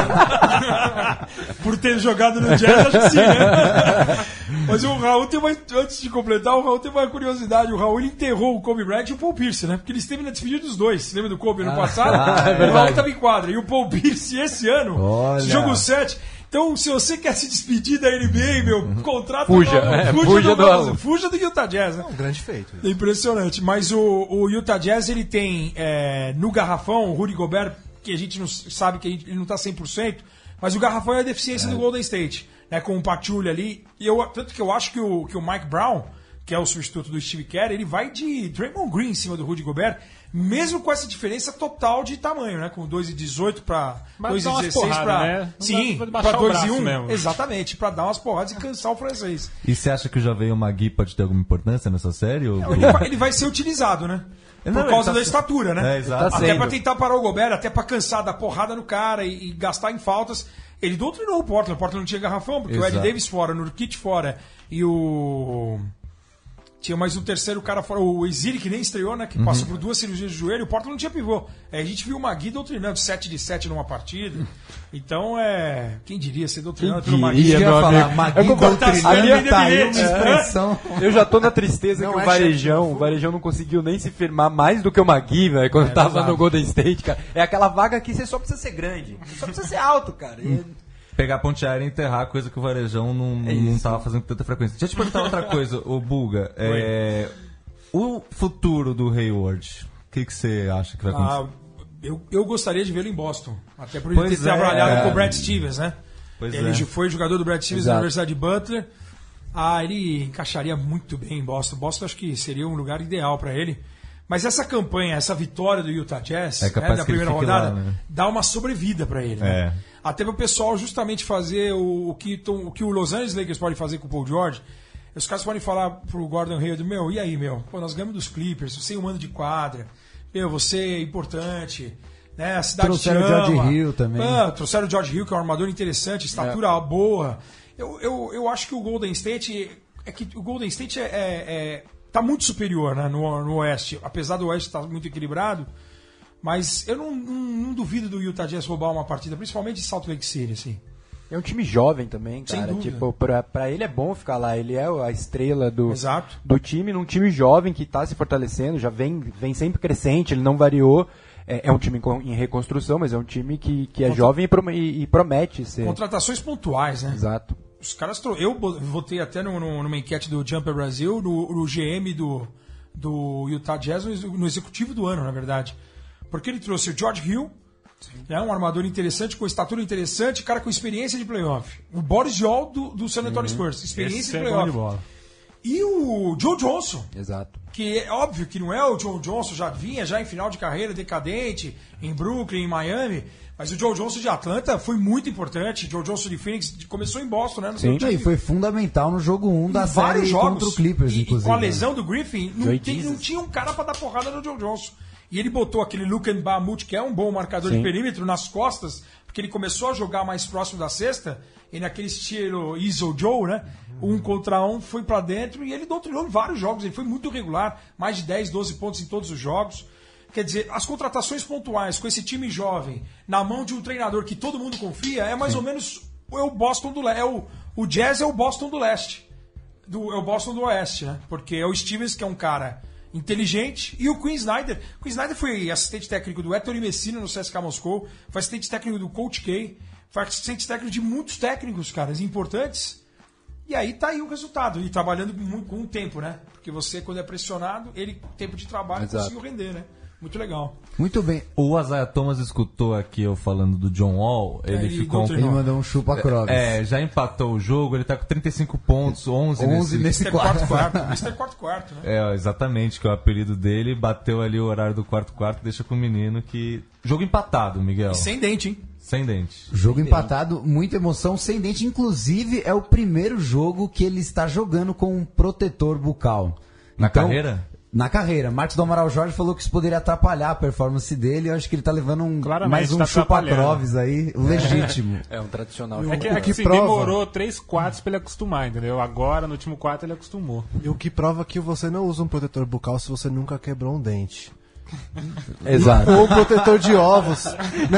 Por ter jogado no Jazz, acho que sim, né? Mas o Raul tem uma... Antes de completar, o Raul tem uma curiosidade. O Raul ele enterrou o Kobe Bryant e o Paul Pierce, né? Porque ele esteve na despedida dos dois. Lembra do Kobe ano passado? ah, é o Raul estava em quadra. E o Paul Pierce esse ano, Olha. jogo sete... Então, se você quer se despedir da N B A, meu, contrata Fuja, o Raul. é, fuja, fuja do, do Raul. fuja do Utah Jazz, né? Um grande feito. É impressionante. Mas o, o Utah Jazz, ele tem é, no garrafão, o Rudy Gobert, que a gente não sabe que ele não está cem por cento, mas o garrafão é a deficiência do Golden State, né, com o Pachulia ali. E eu, tanto que eu acho que o, que o Mike Brown que é o substituto do Steve Kerr, ele vai de Draymond Green em cima do Rudy Gobert, mesmo com essa diferença total de tamanho, né? Com dois e dezoito para dois e dezesseis para... Né? Sim, para dois e um. Exatamente, para dar umas porradas e cansar o francês. E você acha que o Javeio Magui pode ter alguma importância nessa série? Ou... Ele, vai, ele vai ser utilizado, né? Por Não, causa tá da se... estatura, né? É, exato. Até para tentar parar o Gobert, até para cansar da porrada no cara e, e gastar em faltas. Ele doutrinou o Portland. O Portland não tinha garrafão, porque exato. O Ed Davis fora, o Nurkic fora e o... Tinha mais um terceiro cara fora, o Exili, que nem estreou, né? Que uhum. passou por duas cirurgias de joelho. O Portland não tinha pivô. É, a gente viu o Magui doutrinando sete de sete numa partida. Então, é... Quem diria ser doutrinado pelo Magui? Eu ia falar, Magui doutrinando, tá aí uma expressão. Eu já tô na tristeza não que o Varejão, o Varejão não conseguiu nem se firmar mais do que o Magui, velho, quando é, tava verdade. no Golden State, cara. É aquela vaga que você só precisa ser grande. Você só precisa ser alto, cara. E... Pegar a ponte aérea e enterrar, coisa que o Varejão não, é não tava fazendo com tanta frequência. Deixa eu te perguntar outra coisa, o Bulga. É, o futuro do Hayward, o que, que você acha que vai acontecer? Ah, eu, eu gostaria de vê-lo em Boston. Até por pois ele ter é, trabalhado é. com o Brad Stevens, né? Pois ele é. foi jogador do Brad Stevens Exato. na Universidade de Butler. Ah, ele encaixaria muito bem em Boston. Boston acho que seria um lugar ideal para ele. Mas essa campanha, essa vitória do Utah Jazz, é né, da primeira rodada, lá, né? dá uma sobrevida para ele. É. Né? Até para o pessoal justamente fazer o, o, que, o que o Los Angeles Lakers pode fazer com o Paul George. Os caras podem falar pro Gordon Hayward, meu, e aí, meu? Pô, nós ganhamos dos Clippers, sem um mano de quadra. Meu, você é importante. Né? A cidade trouxeram te ama. o George Hill também. Ah, trouxeram o George Hill, que é um armador interessante, estatura é. boa. Eu, eu, eu acho que o Golden State... É que o Golden State é... é, é tá muito superior, né, no, no Oeste. Apesar do Oeste estar muito equilibrado, mas eu não, não, não duvido do Utah Jazz roubar uma partida, principalmente de Salt Lake City, assim. É um time jovem também, cara. Tipo, pra, pra ele é bom ficar lá. Ele é a estrela do, Exato. do time, num time jovem que tá se fortalecendo, já vem, vem sempre crescente, ele não variou. É, é um time em reconstrução, mas é um time que, que é Contra... jovem e, prom e promete ser. Contratações pontuais, né? Exato. Os caras tro... Eu votei até no, no, numa enquete do Jumper Brasil, no, no G M do, do Utah Jazz, no, no executivo do ano, na verdade. Porque ele trouxe o George Hill, né, um armador interessante, com estatura interessante, cara com experiência de playoff. O Boris Diaw do, do San Antonio uhum. Spurs, experiência Esse de é playoff. de bola. E o Joe Johnson. Exato. Que é óbvio que não é o Joe Johnson, já vinha já em final de carreira decadente, em Brooklyn, em Miami. Mas o Joe Johnson de Atlanta foi muito importante. O Joe Johnson de Phoenix começou em Boston, né? No Sim, e foi fundamental no jogo um da série jogos, contra o Clippers, e, inclusive. E com a lesão do Griffin, não, tem, Jesus. não tinha um cara pra dar porrada no Joe Johnson. E ele botou aquele Luke Mbamute, que é um bom marcador Sim. de perímetro, nas costas, porque ele começou a jogar mais próximo da cesta, e naquele estilo Izzo Joe, né? Um contra um, foi pra dentro, e ele doutrinou em vários jogos. Ele foi muito regular, mais de dez, doze pontos em todos os jogos. Quer dizer, as contratações pontuais com esse time jovem, na mão de um treinador que todo mundo confia, é mais Sim. ou menos é o Boston do Leste. É o, o Jazz é o Boston do Leste. Do, é o Boston do Oeste, né? Porque é o Stevens, que é um cara inteligente, e o Quinn Snyder. O Quinn Snyder foi assistente técnico do Ettore Messina no C S K A Moscou, foi assistente técnico do Coach K, foi assistente técnico de muitos técnicos, caras, importantes. E aí tá aí o resultado. E trabalhando com, com o tempo, né? Porque você, quando é pressionado, ele, tempo de trabalho, Exato. conseguiu render, né? Muito legal. Muito bem. O Isaiah Thomas escutou aqui eu falando do John Wall, ele É, ficou... Ele mandou um chupa Croves. É, já empatou o jogo, ele tá com trinta e cinco pontos, onze, onze nesse... nesse mister quarto. Quarto-Quarto. mister Quarto-Quarto, né? É, exatamente, que é o apelido dele, bateu ali o horário do quarto-quarto, deixa com o menino que... Jogo empatado, Miguel. E sem dente, hein? Sem dente. Jogo empatado, muita emoção, sem dente. Inclusive, é o primeiro jogo que ele está jogando com um protetor bucal. Na Então, carreira? Na carreira. Marcos do Amaral Jorge falou que isso poderia atrapalhar a performance dele. Eu acho que ele está levando um, mais um tá chupa-croves aí, legítimo. É um tradicional. É que, O é que que prova- demorou três quartos pra ele acostumar, entendeu? Agora, no último quarto, ele acostumou. E o que prova que você não usa um protetor bucal se você nunca quebrou um dente. Exato. Ou um protetor de ovos, né?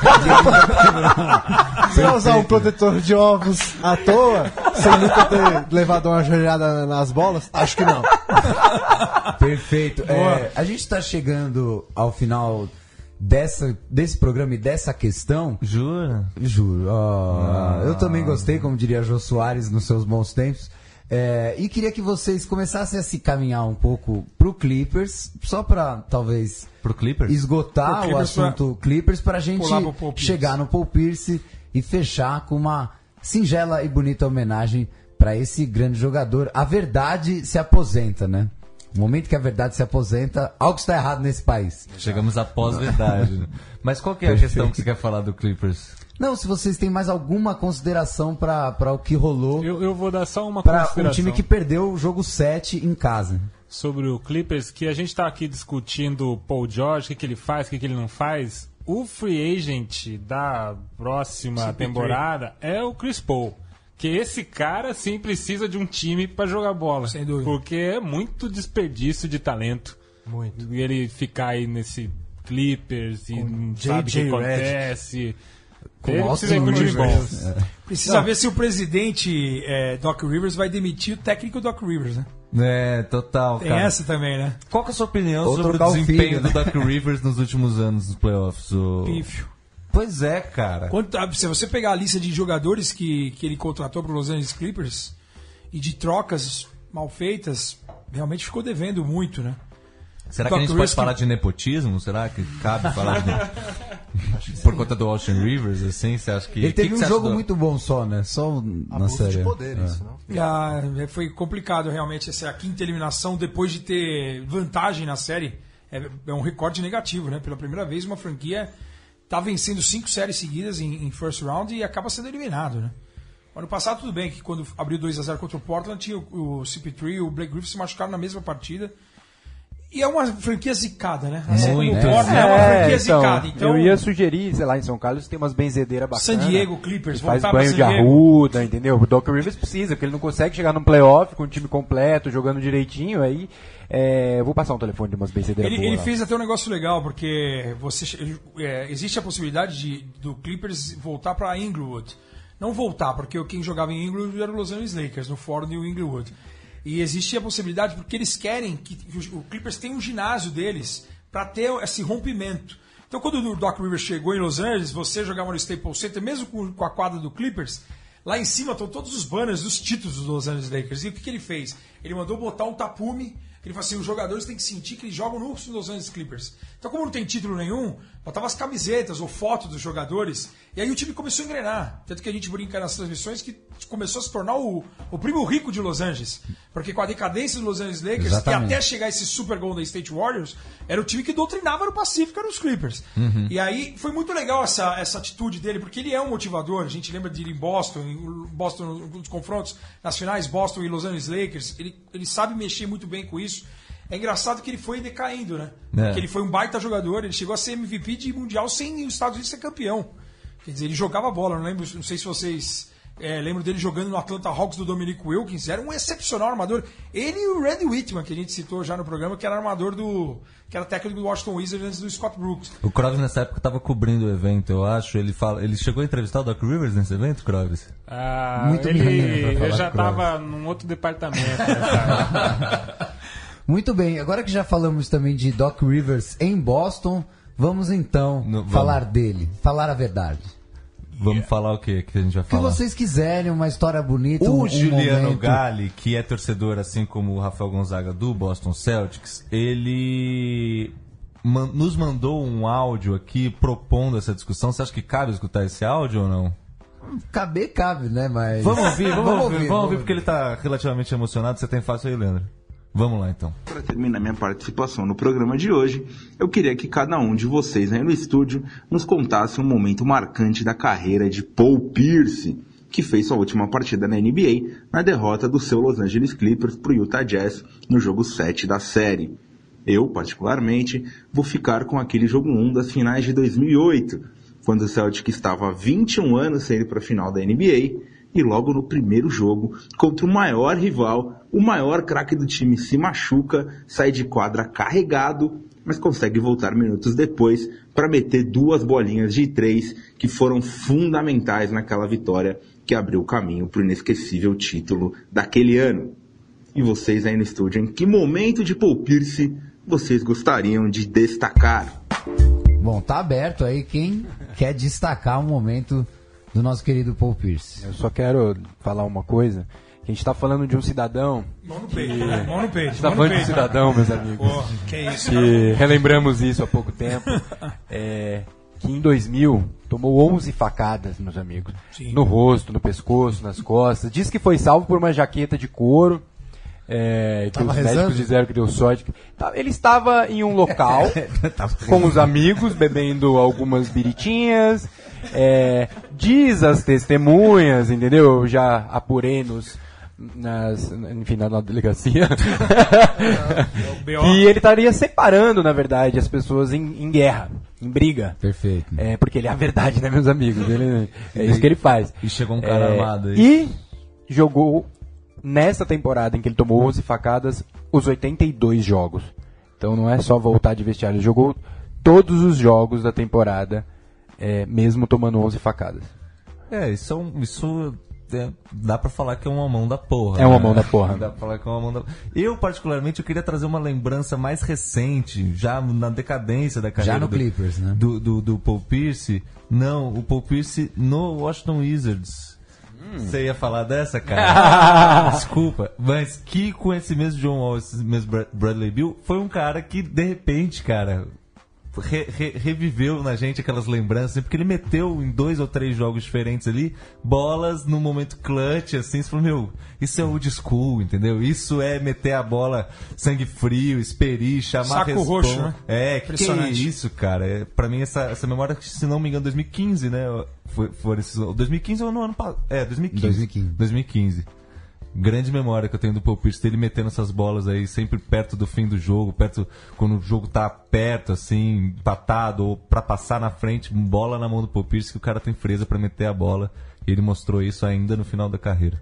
Você vai usar um protetor de ovos à toa, sem nunca ter levado uma joelhada nas bolas? Acho que não. Perfeito. É, a gente está chegando ao final dessa, desse programa e dessa questão. Jura? Juro. ó, Ah. Eu também gostei, como diria Jô Soares nos seus bons tempos. É, e queria que vocês começassem a se caminhar um pouco pro Clippers, só para talvez Pro Clippers? esgotar Pro o Clippers assunto pra Clippers para a gente pular pro Paul Pierce. chegar no Paul Pierce e fechar com uma singela e bonita homenagem para esse grande jogador. A verdade se aposenta, né? No momento que a verdade se aposenta, algo está errado nesse país. Chegamos à pós-verdade. Né? Mas qual que é a Perfeito. questão que você quer falar do Clippers? Não, se vocês têm mais alguma consideração para o que rolou. Eu, eu vou dar só uma para consideração. um time que perdeu o jogo sete em casa. Sobre o Clippers, que a gente está aqui discutindo o Paul George, o que, que ele faz, o que, que ele não faz. O free agent da próxima temporada é o Chris Paul. Que esse cara sim precisa de um time para jogar bola. Sem dúvida. Porque é muito desperdício de talento. Muito. E ele ficar aí nesse Clippers e Com não J J sabe o que acontece. Com Ele Austin precisa ir pro time bom. Rivers. É. Precisa Não. ver se o presidente é, Doc Rivers vai demitir o técnico Doc Rivers, né? É, total, Tem cara. essa também, né? Qual que é a sua opinião Ou sobre o trocar o desempenho filho, do né? Doc Rivers nos últimos anos nos playoffs? O... Pífio. Pois é, cara. Quanto, ah, se você pegar a lista de jogadores que, que ele contratou para os Los Angeles Clippers e de trocas mal feitas, realmente ficou devendo muito, né? Será Doc que a gente Rivers pode falar de nepotismo? Será que cabe falar de... Por conta do Austin Rivers, assim, você acha que... Ele teve que um que você jogo acha do- muito bom só, né? Só na Abuso série. de poder, É. isso, não? Ah, foi complicado realmente essa quinta eliminação depois de ter vantagem na série. É, é um recorde negativo, né? Pela primeira vez uma franquia tá vencendo cinco séries seguidas em, em first round e acaba sendo eliminado, né? Ano passado tudo bem que quando abriu dois a zero contra o Portland tinha o, o C P três e o Blake Griffin se machucaram na mesma partida. E é uma franquia zicada, né? Assim como o Muito. Portland é uma É, franquia então, zicada. Então, eu ia sugerir, sei lá, em São Carlos tem umas benzedeiras bacanas. San Diego Clippers, que faz voltar pra banho San de Diego. arruda, entendeu? O Doc Rivers precisa, porque ele não consegue chegar num playoff com o time completo, jogando direitinho, aí é, eu vou passar um telefone de umas benzedeiras Ele, boas ele lá. fez até um negócio legal, porque você, é, existe a possibilidade de, do Clippers voltar para Inglewood. Não voltar, porque quem jogava em Inglewood era o Los Angeles Lakers, no fórum de Inglewood. E existe a possibilidade, porque eles querem que o Clippers tenha um ginásio deles para ter esse rompimento. Então, quando o Doc Rivers chegou em Los Angeles, você jogava no Staples Center, mesmo com, com a quadra do Clippers, lá em cima estão todos os banners dos títulos dos Los Angeles Lakers. E o que, que ele fez? Ele mandou botar um tapume. Ele falou assim, os jogadores têm que sentir que eles jogam no Los Angeles Clippers. Então, como não tem título nenhum, botava as camisetas ou fotos dos jogadores, e aí o time começou a engrenar. Tanto que a gente brinca nas transmissões que começou a se tornar o, o primo rico de Los Angeles. Porque com a decadência dos Los Angeles Lakers, Exatamente. e até chegar esse Super Golden State Warriors, era o time que doutrinava no Pacífico, eram os Clippers. Uhum. E aí foi muito legal essa, essa atitude dele, porque ele é um motivador. A gente lembra de ir em Boston, em Boston nos confrontos nas finais, Boston e Los Angeles Lakers. Ele, ele sabe mexer muito bem com isso. É engraçado que ele foi decaindo, né? É. Porque ele foi um baita jogador, ele chegou a ser M V P de Mundial sem os Estados Unidos ser campeão. Quer dizer, ele jogava bola, não lembro, não sei se vocês é, lembram dele jogando no Atlanta Hawks do Dominic Wilkins, era um excepcional armador. Ele e o Randy Whitman, que a gente citou já no programa, que era armador do... que era técnico do Washington Wizards antes do Scott Brooks. O Krovis nessa época estava cobrindo o evento, eu acho. Ele, fala, ele chegou a entrevistar o Doc Rivers nesse evento, Krovis? Ah, Muito ele, menino pra falar eu já de Kroos. estava num outro departamento. Né, Muito bem, agora que já falamos também de Doc Rivers em Boston, vamos então No- vamos. falar dele, falar a verdade. Vamos falar o quê que a gente vai O que falar? vocês quiserem, uma história bonita, um, O um Juliano momento. Galli, que é torcedor assim como o Rafael Gonzaga do Boston Celtics, ele man- nos mandou um áudio aqui propondo essa discussão. Você acha que cabe escutar esse áudio ou não? Caber cabe, né? Mas Vamos ouvir, vamos, ouvir, vamos ouvir porque ele está relativamente emocionado. Você tem fácil aí, Leandro? Vamos lá então. Para terminar minha participação no programa de hoje, eu queria que cada um de vocês aí no estúdio nos contasse um momento marcante da carreira de Paul Pierce, que fez sua última partida na N B A na derrota do seu Los Angeles Clippers para o Utah Jazz no jogo sete da série. Eu, particularmente, vou ficar com aquele jogo um das finais de dois mil e oito, quando o Celtic estava há vinte e um anos sem ir para a final da N B A, e logo no primeiro jogo, contra o maior rival, o maior craque do time se machuca, sai de quadra carregado, mas consegue voltar minutos depois para meter duas bolinhas de três que foram fundamentais naquela vitória que abriu o caminho para o inesquecível título daquele ano. E vocês aí no estúdio, em que momento de Paul Pierce vocês gostariam de destacar? Bom, tá aberto aí quem quer destacar um momento do nosso querido Paul Pierce. Eu só quero falar uma coisa. A gente tá falando de um cidadão. Mão no peito, né? Mão no A peito. gente tá mão no falando de um peito. cidadão, meus amigos. Pô, que isso, que relembramos isso há pouco tempo. É, que em dois mil tomou onze facadas, meus amigos. Sim. No rosto, no pescoço, nas costas. Diz que foi salvo por uma jaqueta de couro. É, que os rezando? médicos disseram que deu sorte. Ele estava em um local com os amigos, bebendo algumas biritinhas. É, diz as testemunhas, entendeu? Eu já apurei nos, nas, enfim, na, na delegacia. Que ele estaria separando, na verdade, as pessoas em, em guerra, em briga. Perfeito. É, porque ele é a verdade, né, meus amigos? Ele, é isso que ele faz. E chegou um cara É, armado aí. E jogou, nessa temporada em que ele tomou onze facadas, os oitenta e dois jogos. Então não é só voltar de vestiário, ele jogou todos os jogos da temporada, é, mesmo tomando onze facadas. É, isso, é um, isso é, dá pra falar que é uma mão da porra. É uma né? mão da porra. Dá pra falar que é uma mão da Eu, particularmente, eu queria trazer uma lembrança mais recente, já na decadência da carreira Já no do, Clippers, né? do, do, do Paul Pierce. Não, o Paul Pierce no Washington Wizards. Você ia falar dessa, cara? Desculpa, mas que com esse mesmo John Wall, esse mesmo Bra- Bradley Beal, foi um cara que, de repente, cara, re- re- reviveu na gente aquelas lembranças, porque ele meteu em dois ou três jogos diferentes ali, bolas no momento clutch, assim, você falou, meu, isso é old school, entendeu? Isso é meter a bola sangue frio, esperir, chamar Saco responsa. roxo, né? É, que, que é Impressionante. isso, cara? É, pra mim, essa, essa memória, se não me engano, dois mil e quinze, né? Foi, foi esses, dois mil e quinze ou no ano passado? É, dois mil e quinze. dois mil e quinze. dois mil e quinze. Grande memória que eu tenho do Paul Pierce, dele metendo essas bolas aí, sempre perto do fim do jogo, perto quando o jogo tá perto, assim, empatado, ou pra passar na frente, bola na mão do Paul Pierce, que o cara tem frieza pra meter a bola. E ele mostrou isso ainda no final da carreira.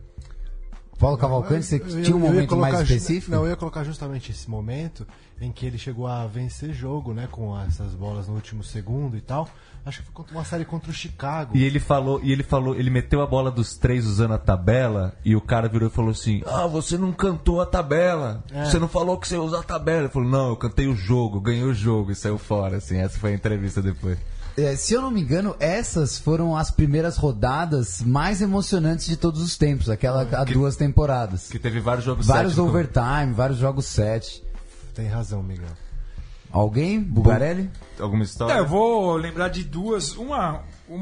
Paulo Cavalcante, você Eu ia- tinha um eu ia momento colocar mais ju- específico? Não, eu ia colocar justamente esse momento em que ele chegou a vencer jogo, né, com essas bolas no último segundo e tal. Acho que foi contra uma série contra o Chicago. E ele falou, e ele falou, ele meteu a bola dos três usando a tabela, e o cara virou e falou assim: ah, você não cantou a tabela. É. Você não falou que você ia usar a tabela. Ele falou, não, eu cantei o jogo, ganhei o jogo e saiu fora, assim, essa foi a entrevista depois. É, se eu não me engano, essas foram as primeiras rodadas mais emocionantes de todos os tempos, aquela há duas temporadas. Que teve vários jogos Vários sete no- overtime, vários jogos sete. Tem razão, Miguel. Alguém? Bugarelli? Alguma história? É, eu vou lembrar de duas. Uma,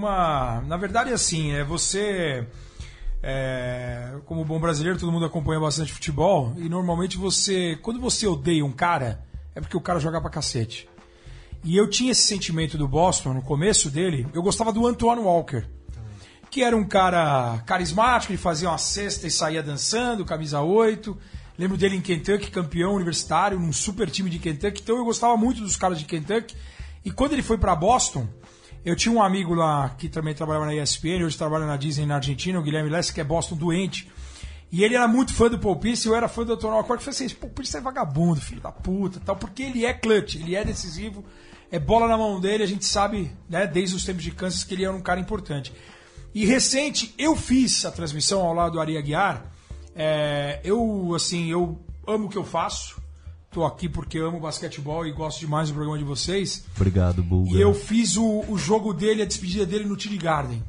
uma na verdade, assim, é você, é, como bom brasileiro, todo mundo acompanha bastante futebol, e normalmente você, quando você odeia um cara, é porque o cara joga pra cacete. E eu tinha esse sentimento do Boston, no começo dele, eu gostava do Antoine Walker, que era um cara carismático, ele fazia uma cesta e saía dançando, camisa oito. Lembro dele em Kentucky, campeão universitário, num super time de Kentucky. Então eu gostava muito dos caras de Kentucky. E quando ele foi pra Boston, eu tinha um amigo lá que também trabalhava na E S P N, hoje trabalha na Disney na Argentina, o Guilherme Lessa, que é Boston doente. E ele era muito fã do Paul Pierce, e eu era fã do Antoine Walker. Eu falei assim, Paul Pierce é vagabundo, filho da puta, tal, porque ele é clutch, ele é decisivo, é bola na mão dele, a gente sabe, né, desde os tempos de Kansas, que ele era um cara importante. E recente, eu fiz a transmissão ao lado do Ari Aguiar. É, eu, assim, eu amo o que eu faço. Tô aqui porque amo basquetebol e gosto demais do programa de vocês. Obrigado, Bulga. E eu fiz o, o jogo dele, a despedida dele no T D Garden.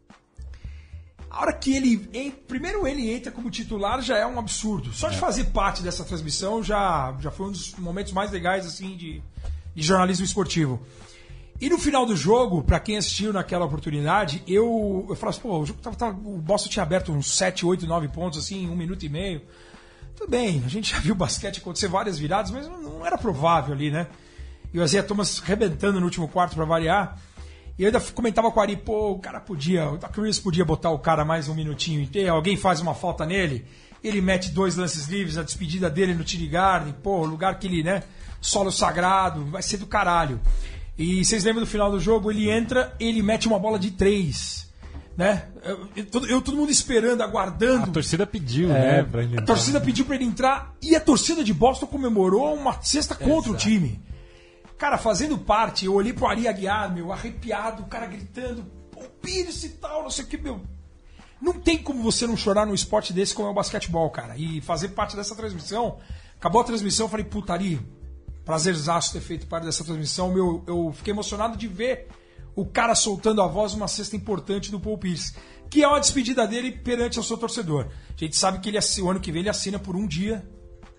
A hora que ele... en- Primeiro ele entra como titular já é um absurdo. Só de fazer parte dessa transmissão já, já foi um dos momentos mais legais, assim, de, de jornalismo esportivo. E no final do jogo, pra quem assistiu naquela oportunidade, eu, eu falei assim, pô, o, jogo tava, tava- o Boston tinha aberto uns sete, oito, nove pontos, assim, em um minuto e meio. Tudo bem, a gente já viu o basquete acontecer várias viradas, mas não, não era provável ali, né? E o Isaiah Thomas rebentando no último quarto pra variar. E eu ainda comentava com o Ari, pô, o cara podia, o Doc Rivers podia botar o cara mais um minutinho inteiro, alguém faz uma falta nele, ele mete dois lances livres, a despedida dele no T D Garden, pô, lugar que ele, né, solo sagrado, vai ser do caralho. E vocês lembram do final do jogo? Ele entra, ele mete uma bola de três, né? Eu, eu- todo, eu- todo mundo esperando, aguardando. A torcida pediu, É, né? Pra ele A entrar. torcida pediu pra ele entrar e a torcida de Boston comemorou uma cesta contra o time. Cara, fazendo parte, eu olhei pro Ari Aguiar, meu, arrepiado, o cara gritando, pô, Pires e tal, não sei o que, meu. Não tem como você não chorar num esporte desse como é o basquetebol, cara. E fazer parte dessa transmissão, acabou a transmissão, eu falei, puta, Ari, prazerzaço ter feito parte dessa transmissão. Meu, eu fiquei emocionado de ver o cara soltando a voz numa cesta importante do Paul Pierce, que é uma despedida dele perante o seu torcedor. A gente sabe que ele, assi- o ano que vem ele assina por um dia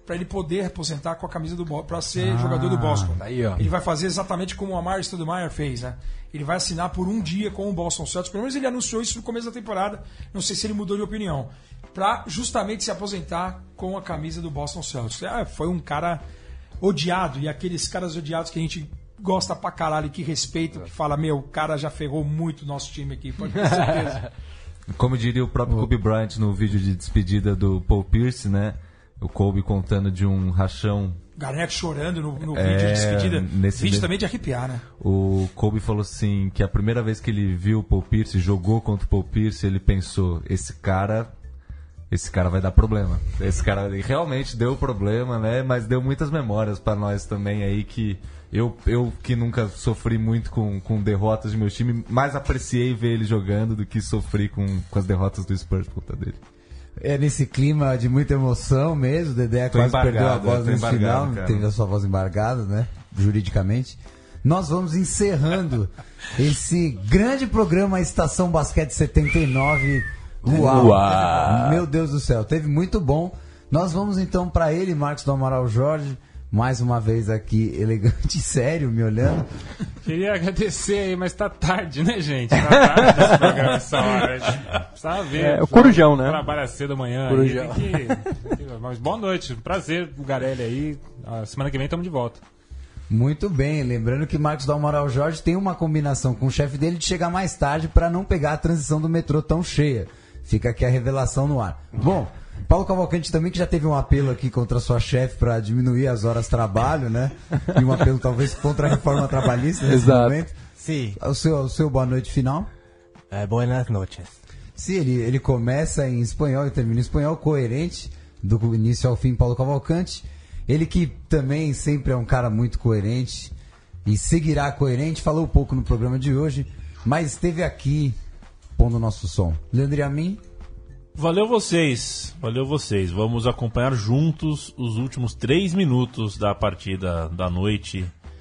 para ele poder aposentar com a camisa do Boston, para ser ah, jogador do Boston. Aí, ó. Ele vai fazer exatamente como o Amar Stoudemire fez, né? Ele vai assinar por um dia com o Boston Celtics. Pelo menos ele anunciou isso no começo da temporada. Não sei se ele mudou de opinião. Para justamente se aposentar com a camisa do Boston Celtics. É, foi um cara odiado. E aqueles caras odiados que a gente gosta pra caralho, que respeita, que fala, meu, o cara já ferrou muito o nosso time aqui. Pode ter certeza. Como diria o próprio Kobe Bryant no vídeo de despedida do Paul Pierce, né? O Kobe contando de um rachão. Garnett chorando no, no é, vídeo de despedida. Nesse Vídeo de... também de arrepiar, né? O Kobe falou assim, que a primeira vez que ele viu o Paul Pierce, jogou contra o Paul Pierce, ele pensou, esse cara... Esse cara vai dar problema. Esse cara realmente deu problema, né? Mas deu muitas memórias pra nós também aí que... Eu, eu que nunca sofri muito com, com derrotas de meu time, mais apreciei ver ele jogando do que sofri com, com as derrotas do Spurs por conta dele. É nesse clima de muita emoção mesmo, o Dedé quase perdeu a voz no final, cara. Teve a sua voz embargada, né? Juridicamente. Nós vamos encerrando esse grande programa Estação Basquete setenta e nove. Uau. Uau! Meu Deus do céu, teve muito bom. Nós vamos então para ele, Marcos do Amaral Jorge. Mais uma vez aqui, elegante e sério, me olhando. Queria agradecer aí, mas tá tarde, né, gente? Tá tarde esse programa essa hora. Precisava ver. É, o Corujão, né? Trabalha cedo amanhã. Corujão. Aí, tem que... Mas boa noite, prazer, Bugarelli aí. A semana que vem estamos de volta. Muito bem, lembrando que Marcos do Amaral Jorge tem uma combinação com o chefe dele de chegar mais tarde para não pegar a transição do metrô tão cheia. Fica aqui a revelação no ar. Bom... Paulo Cavalcante também, que já teve um apelo aqui contra a sua chefe para diminuir as horas de trabalho, né? E um apelo talvez contra a reforma trabalhista nesse Exato. momento. Sim. O seu, o seu boa noite final? É, buenas noches. Sim, ele, ele começa em espanhol e termina em espanhol, coerente, do início ao fim, Paulo Cavalcante. Ele que também sempre é um cara muito coerente e seguirá coerente, falou um pouco no programa de hoje, mas esteve aqui pondo o nosso som. Leandro e a mim... Valeu vocês, valeu vocês. Vamos acompanhar juntos os últimos três minutos da partida da noite.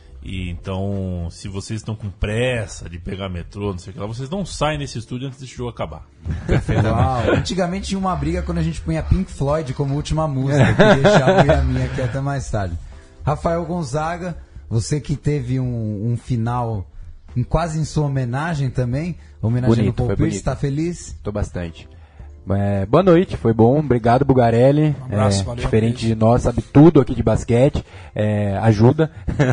E então, se vocês estão com pressa de pegar metrô, não sei o que lá, vocês não saem desse estúdio antes desse jogo acabar. Uau, antigamente tinha uma briga quando a gente punha Pink Floyd como última música, que deixava a minha aqui até mais tarde. Rafael Gonzaga, você que teve um, um final em, quase em sua homenagem também, homenageando o Paul Pierce, está feliz? Estou bastante. É, boa noite, foi bom, obrigado Bugarelli. Um abraço, é, valeu, diferente valeu. de nós, sabe tudo aqui de basquete, é, ajuda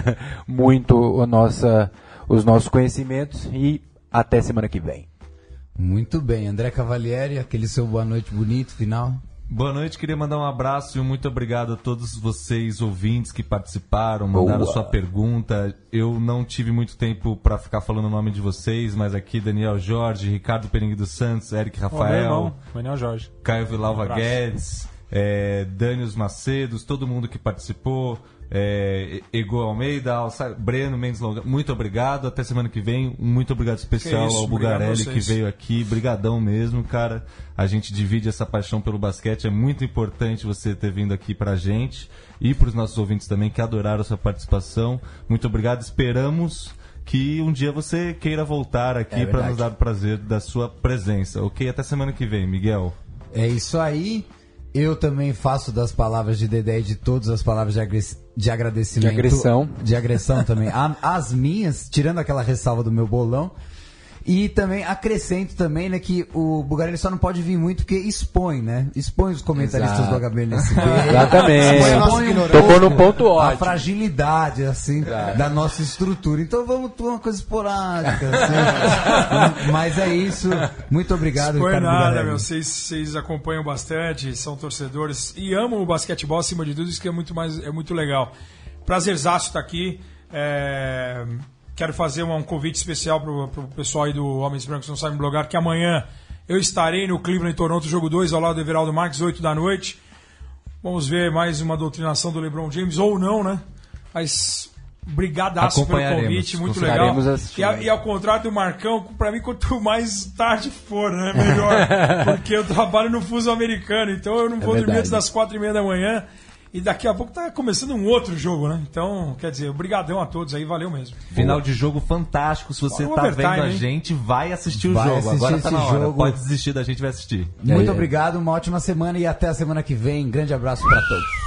muito o nossa, os nossos conhecimentos e até semana que vem. Muito bem, André Cavalieri, aquele seu boa noite bonito, final. Boa noite, queria mandar um abraço e um muito obrigado a todos vocês ouvintes que participaram, mandaram Boa. sua pergunta. Eu não tive muito tempo para ficar falando o nome de vocês, mas aqui Daniel Jorge, Ricardo Perengue dos Santos, Eric Rafael, Daniel Jorge, Caio Vilalva um Guedes, é, Dânios Macedos, todo mundo que participou, é, Ego Almeida, Alça, Breno Mendes Longa, muito obrigado, até semana que vem, um muito obrigado especial isso, ao Bugarelli que veio aqui, brigadão mesmo, cara, a gente divide essa paixão pelo basquete, é muito importante você ter vindo aqui pra gente e pros nossos ouvintes também que adoraram a sua participação, muito obrigado, esperamos que um dia você queira voltar aqui é para nos dar o prazer da sua presença, ok? Até semana que vem, Miguel. É isso aí. Eu também faço das palavras de Dedé e de todas as palavras de, agress... de agradecimento. De agressão. De agressão também. As minhas, tirando aquela ressalva do meu bolão. E também acrescento também, né, que o Bugarelli só não pode vir muito porque expõe, né? Expõe os comentaristas Exato. do H B N S B. Exatamente. Expõe um Tocou no ponto ótimo. A fragilidade, assim, Exato. da nossa estrutura. Então vamos ter uma coisa esporádica, assim. Mas é isso. Muito obrigado, Expõe Ricardo nada, Bugarelli. meu. Vocês, vocês acompanham bastante, são torcedores e amam o basquetebol acima de tudo, isso que é muito, mais, é muito legal. Prazerzaço estar aqui. É... Quero fazer um convite especial para o pessoal aí do Homens Brancos Não Sabem Blogar, que amanhã eu estarei no Cleveland Toronto, jogo dois, ao lado do Everaldo Marques, oito da noite. Vamos ver mais uma doutrinação do LeBron James, ou não, né? Mas brigadaço pelo convite, muito legal. E, a, e ao contrário do Marcão, para mim, quanto mais tarde for, né? Melhor. Porque eu trabalho no fuso americano, então eu não vou é dormir antes das quatro e meia da manhã. E daqui a pouco tá começando um outro jogo, né? Então, quer dizer, obrigadão a todos aí, valeu mesmo. Final de jogo fantástico. Se você tá vendo a gente, vai assistir o vai jogo. Assistir Agora tá na hora. Jogo. Pode desistir da gente, vai assistir. Muito obrigado, uma ótima semana e até a semana que vem. Grande abraço para todos.